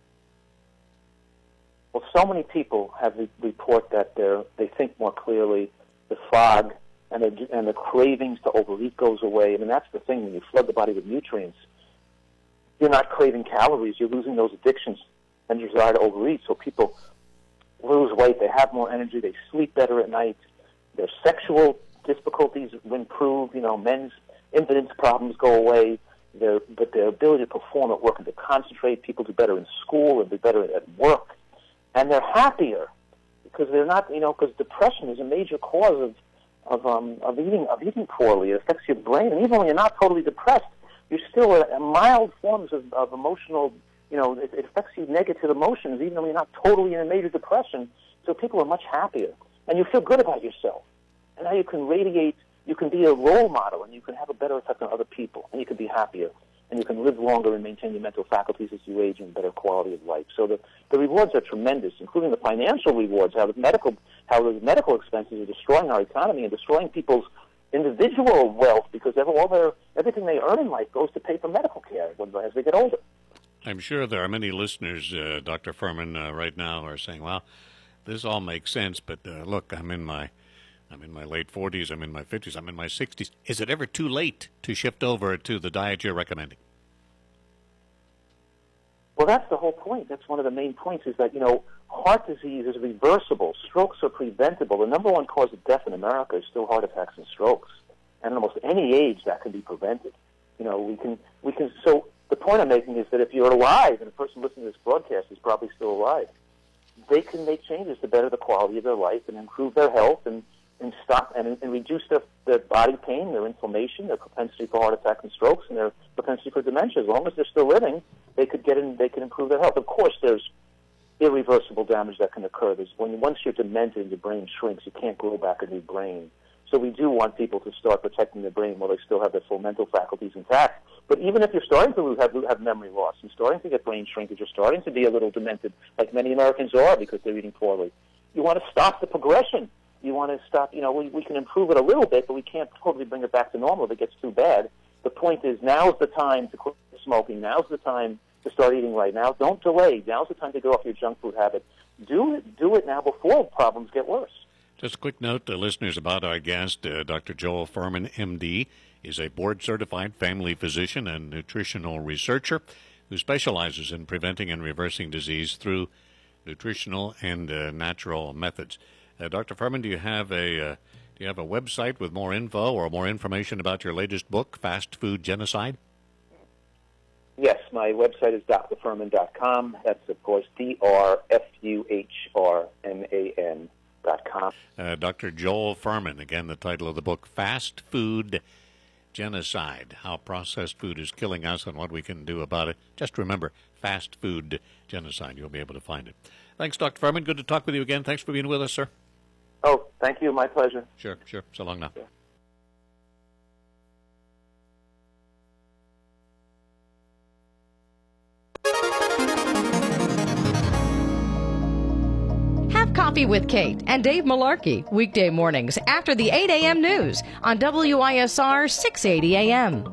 Well, so many people have report that they think more clearly, the fog and the cravings to overeat goes away. I mean, that's the thing. When you flood the body with nutrients, you're not craving calories. You're losing those addictions and your desire to overeat. So people lose weight. They have more energy. They sleep better at night. Their sexual difficulties improve. You know, men's impotence problems go away. But their ability to perform at work and to concentrate, people do better in school and do better at work. And they're happier because they're not, because depression is a major cause of eating poorly. It affects your brain, and even when you're not totally depressed, you're still at mild forms of emotional. It affects you negative emotions, even though you're not totally in a major depression. So people are much happier, and you feel good about yourself. And now you can radiate. You can be a role model, and you can have a better effect on other people, and you can be happier, and you can live longer and maintain your mental faculties as you age and better quality of life. So the rewards are tremendous, including the financial rewards, how the medical expenses are destroying our economy and destroying people's individual wealth, because everything they earn in life goes to pay for medical care as they get older. I'm sure there are many listeners, Dr. Fuhrman, right now are saying, well, this all makes sense, but look, I'm in my late 40s, I'm in my 50s, I'm in my 60s. Is it ever too late to shift over to the diet you're recommending? Well, that's the whole point. That's one of the main points is that, heart disease is reversible. Strokes are preventable. The number one cause of death in America is still heart attacks and strokes. And at almost any age, that can be prevented. We can. So the point I'm making is that if you're alive, and the person listening to this broadcast is probably still alive, they can make changes to better the quality of their life and improve their health and stop and reduce their body pain, their inflammation, their propensity for heart attacks and strokes, and their propensity for dementia. As long as they're still living, they can improve their health. Of course, there's irreversible damage that can occur. Once you're demented and your brain shrinks, you can't grow back a new brain. So we do want people to start protecting their brain while they still have their full mental faculties intact. But even if you're starting to have memory loss and starting to get brain shrinkage, you're starting to be a little demented, like many Americans are because they're eating poorly, you want to stop the progression. You want to stop, we can improve it a little bit, but we can't totally bring it back to normal if it gets too bad. The point is, now's the time to quit smoking. Now's the time to start eating right now. Don't delay. Now's the time to get off your junk food habit. Do it now before problems get worse. Just a quick note to listeners about our guest, Dr. Joel Fuhrman, M.D., is a board-certified family physician and nutritional researcher who specializes in preventing and reversing disease through nutritional and natural methods. Dr. Fuhrman, do you have Do you have a website with more info or more information about your latest book, Fast Food Genocide? Yes, my website is drfurman.com. That's, of course, drfuhrman.com. Dr. Joel Fuhrman, again, the title of the book, Fast Food Genocide, How Processed Food is Killing Us and What We Can Do About It. Just remember, Fast Food Genocide. You'll be able to find it. Thanks, Dr. Fuhrman. Good to talk with you again. Thanks for being with us, sir. Oh, thank you. My pleasure. Sure. So long now. Have Coffee with Kate and Dave Malarkey, weekday mornings after the 8 a.m. news on WISR 680 AM.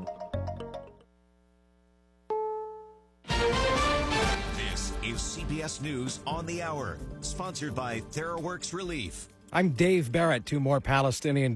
This is CBS News on the Hour, sponsored by TerraWorks Relief. I'm Dave Barrett. 2 more Palestinian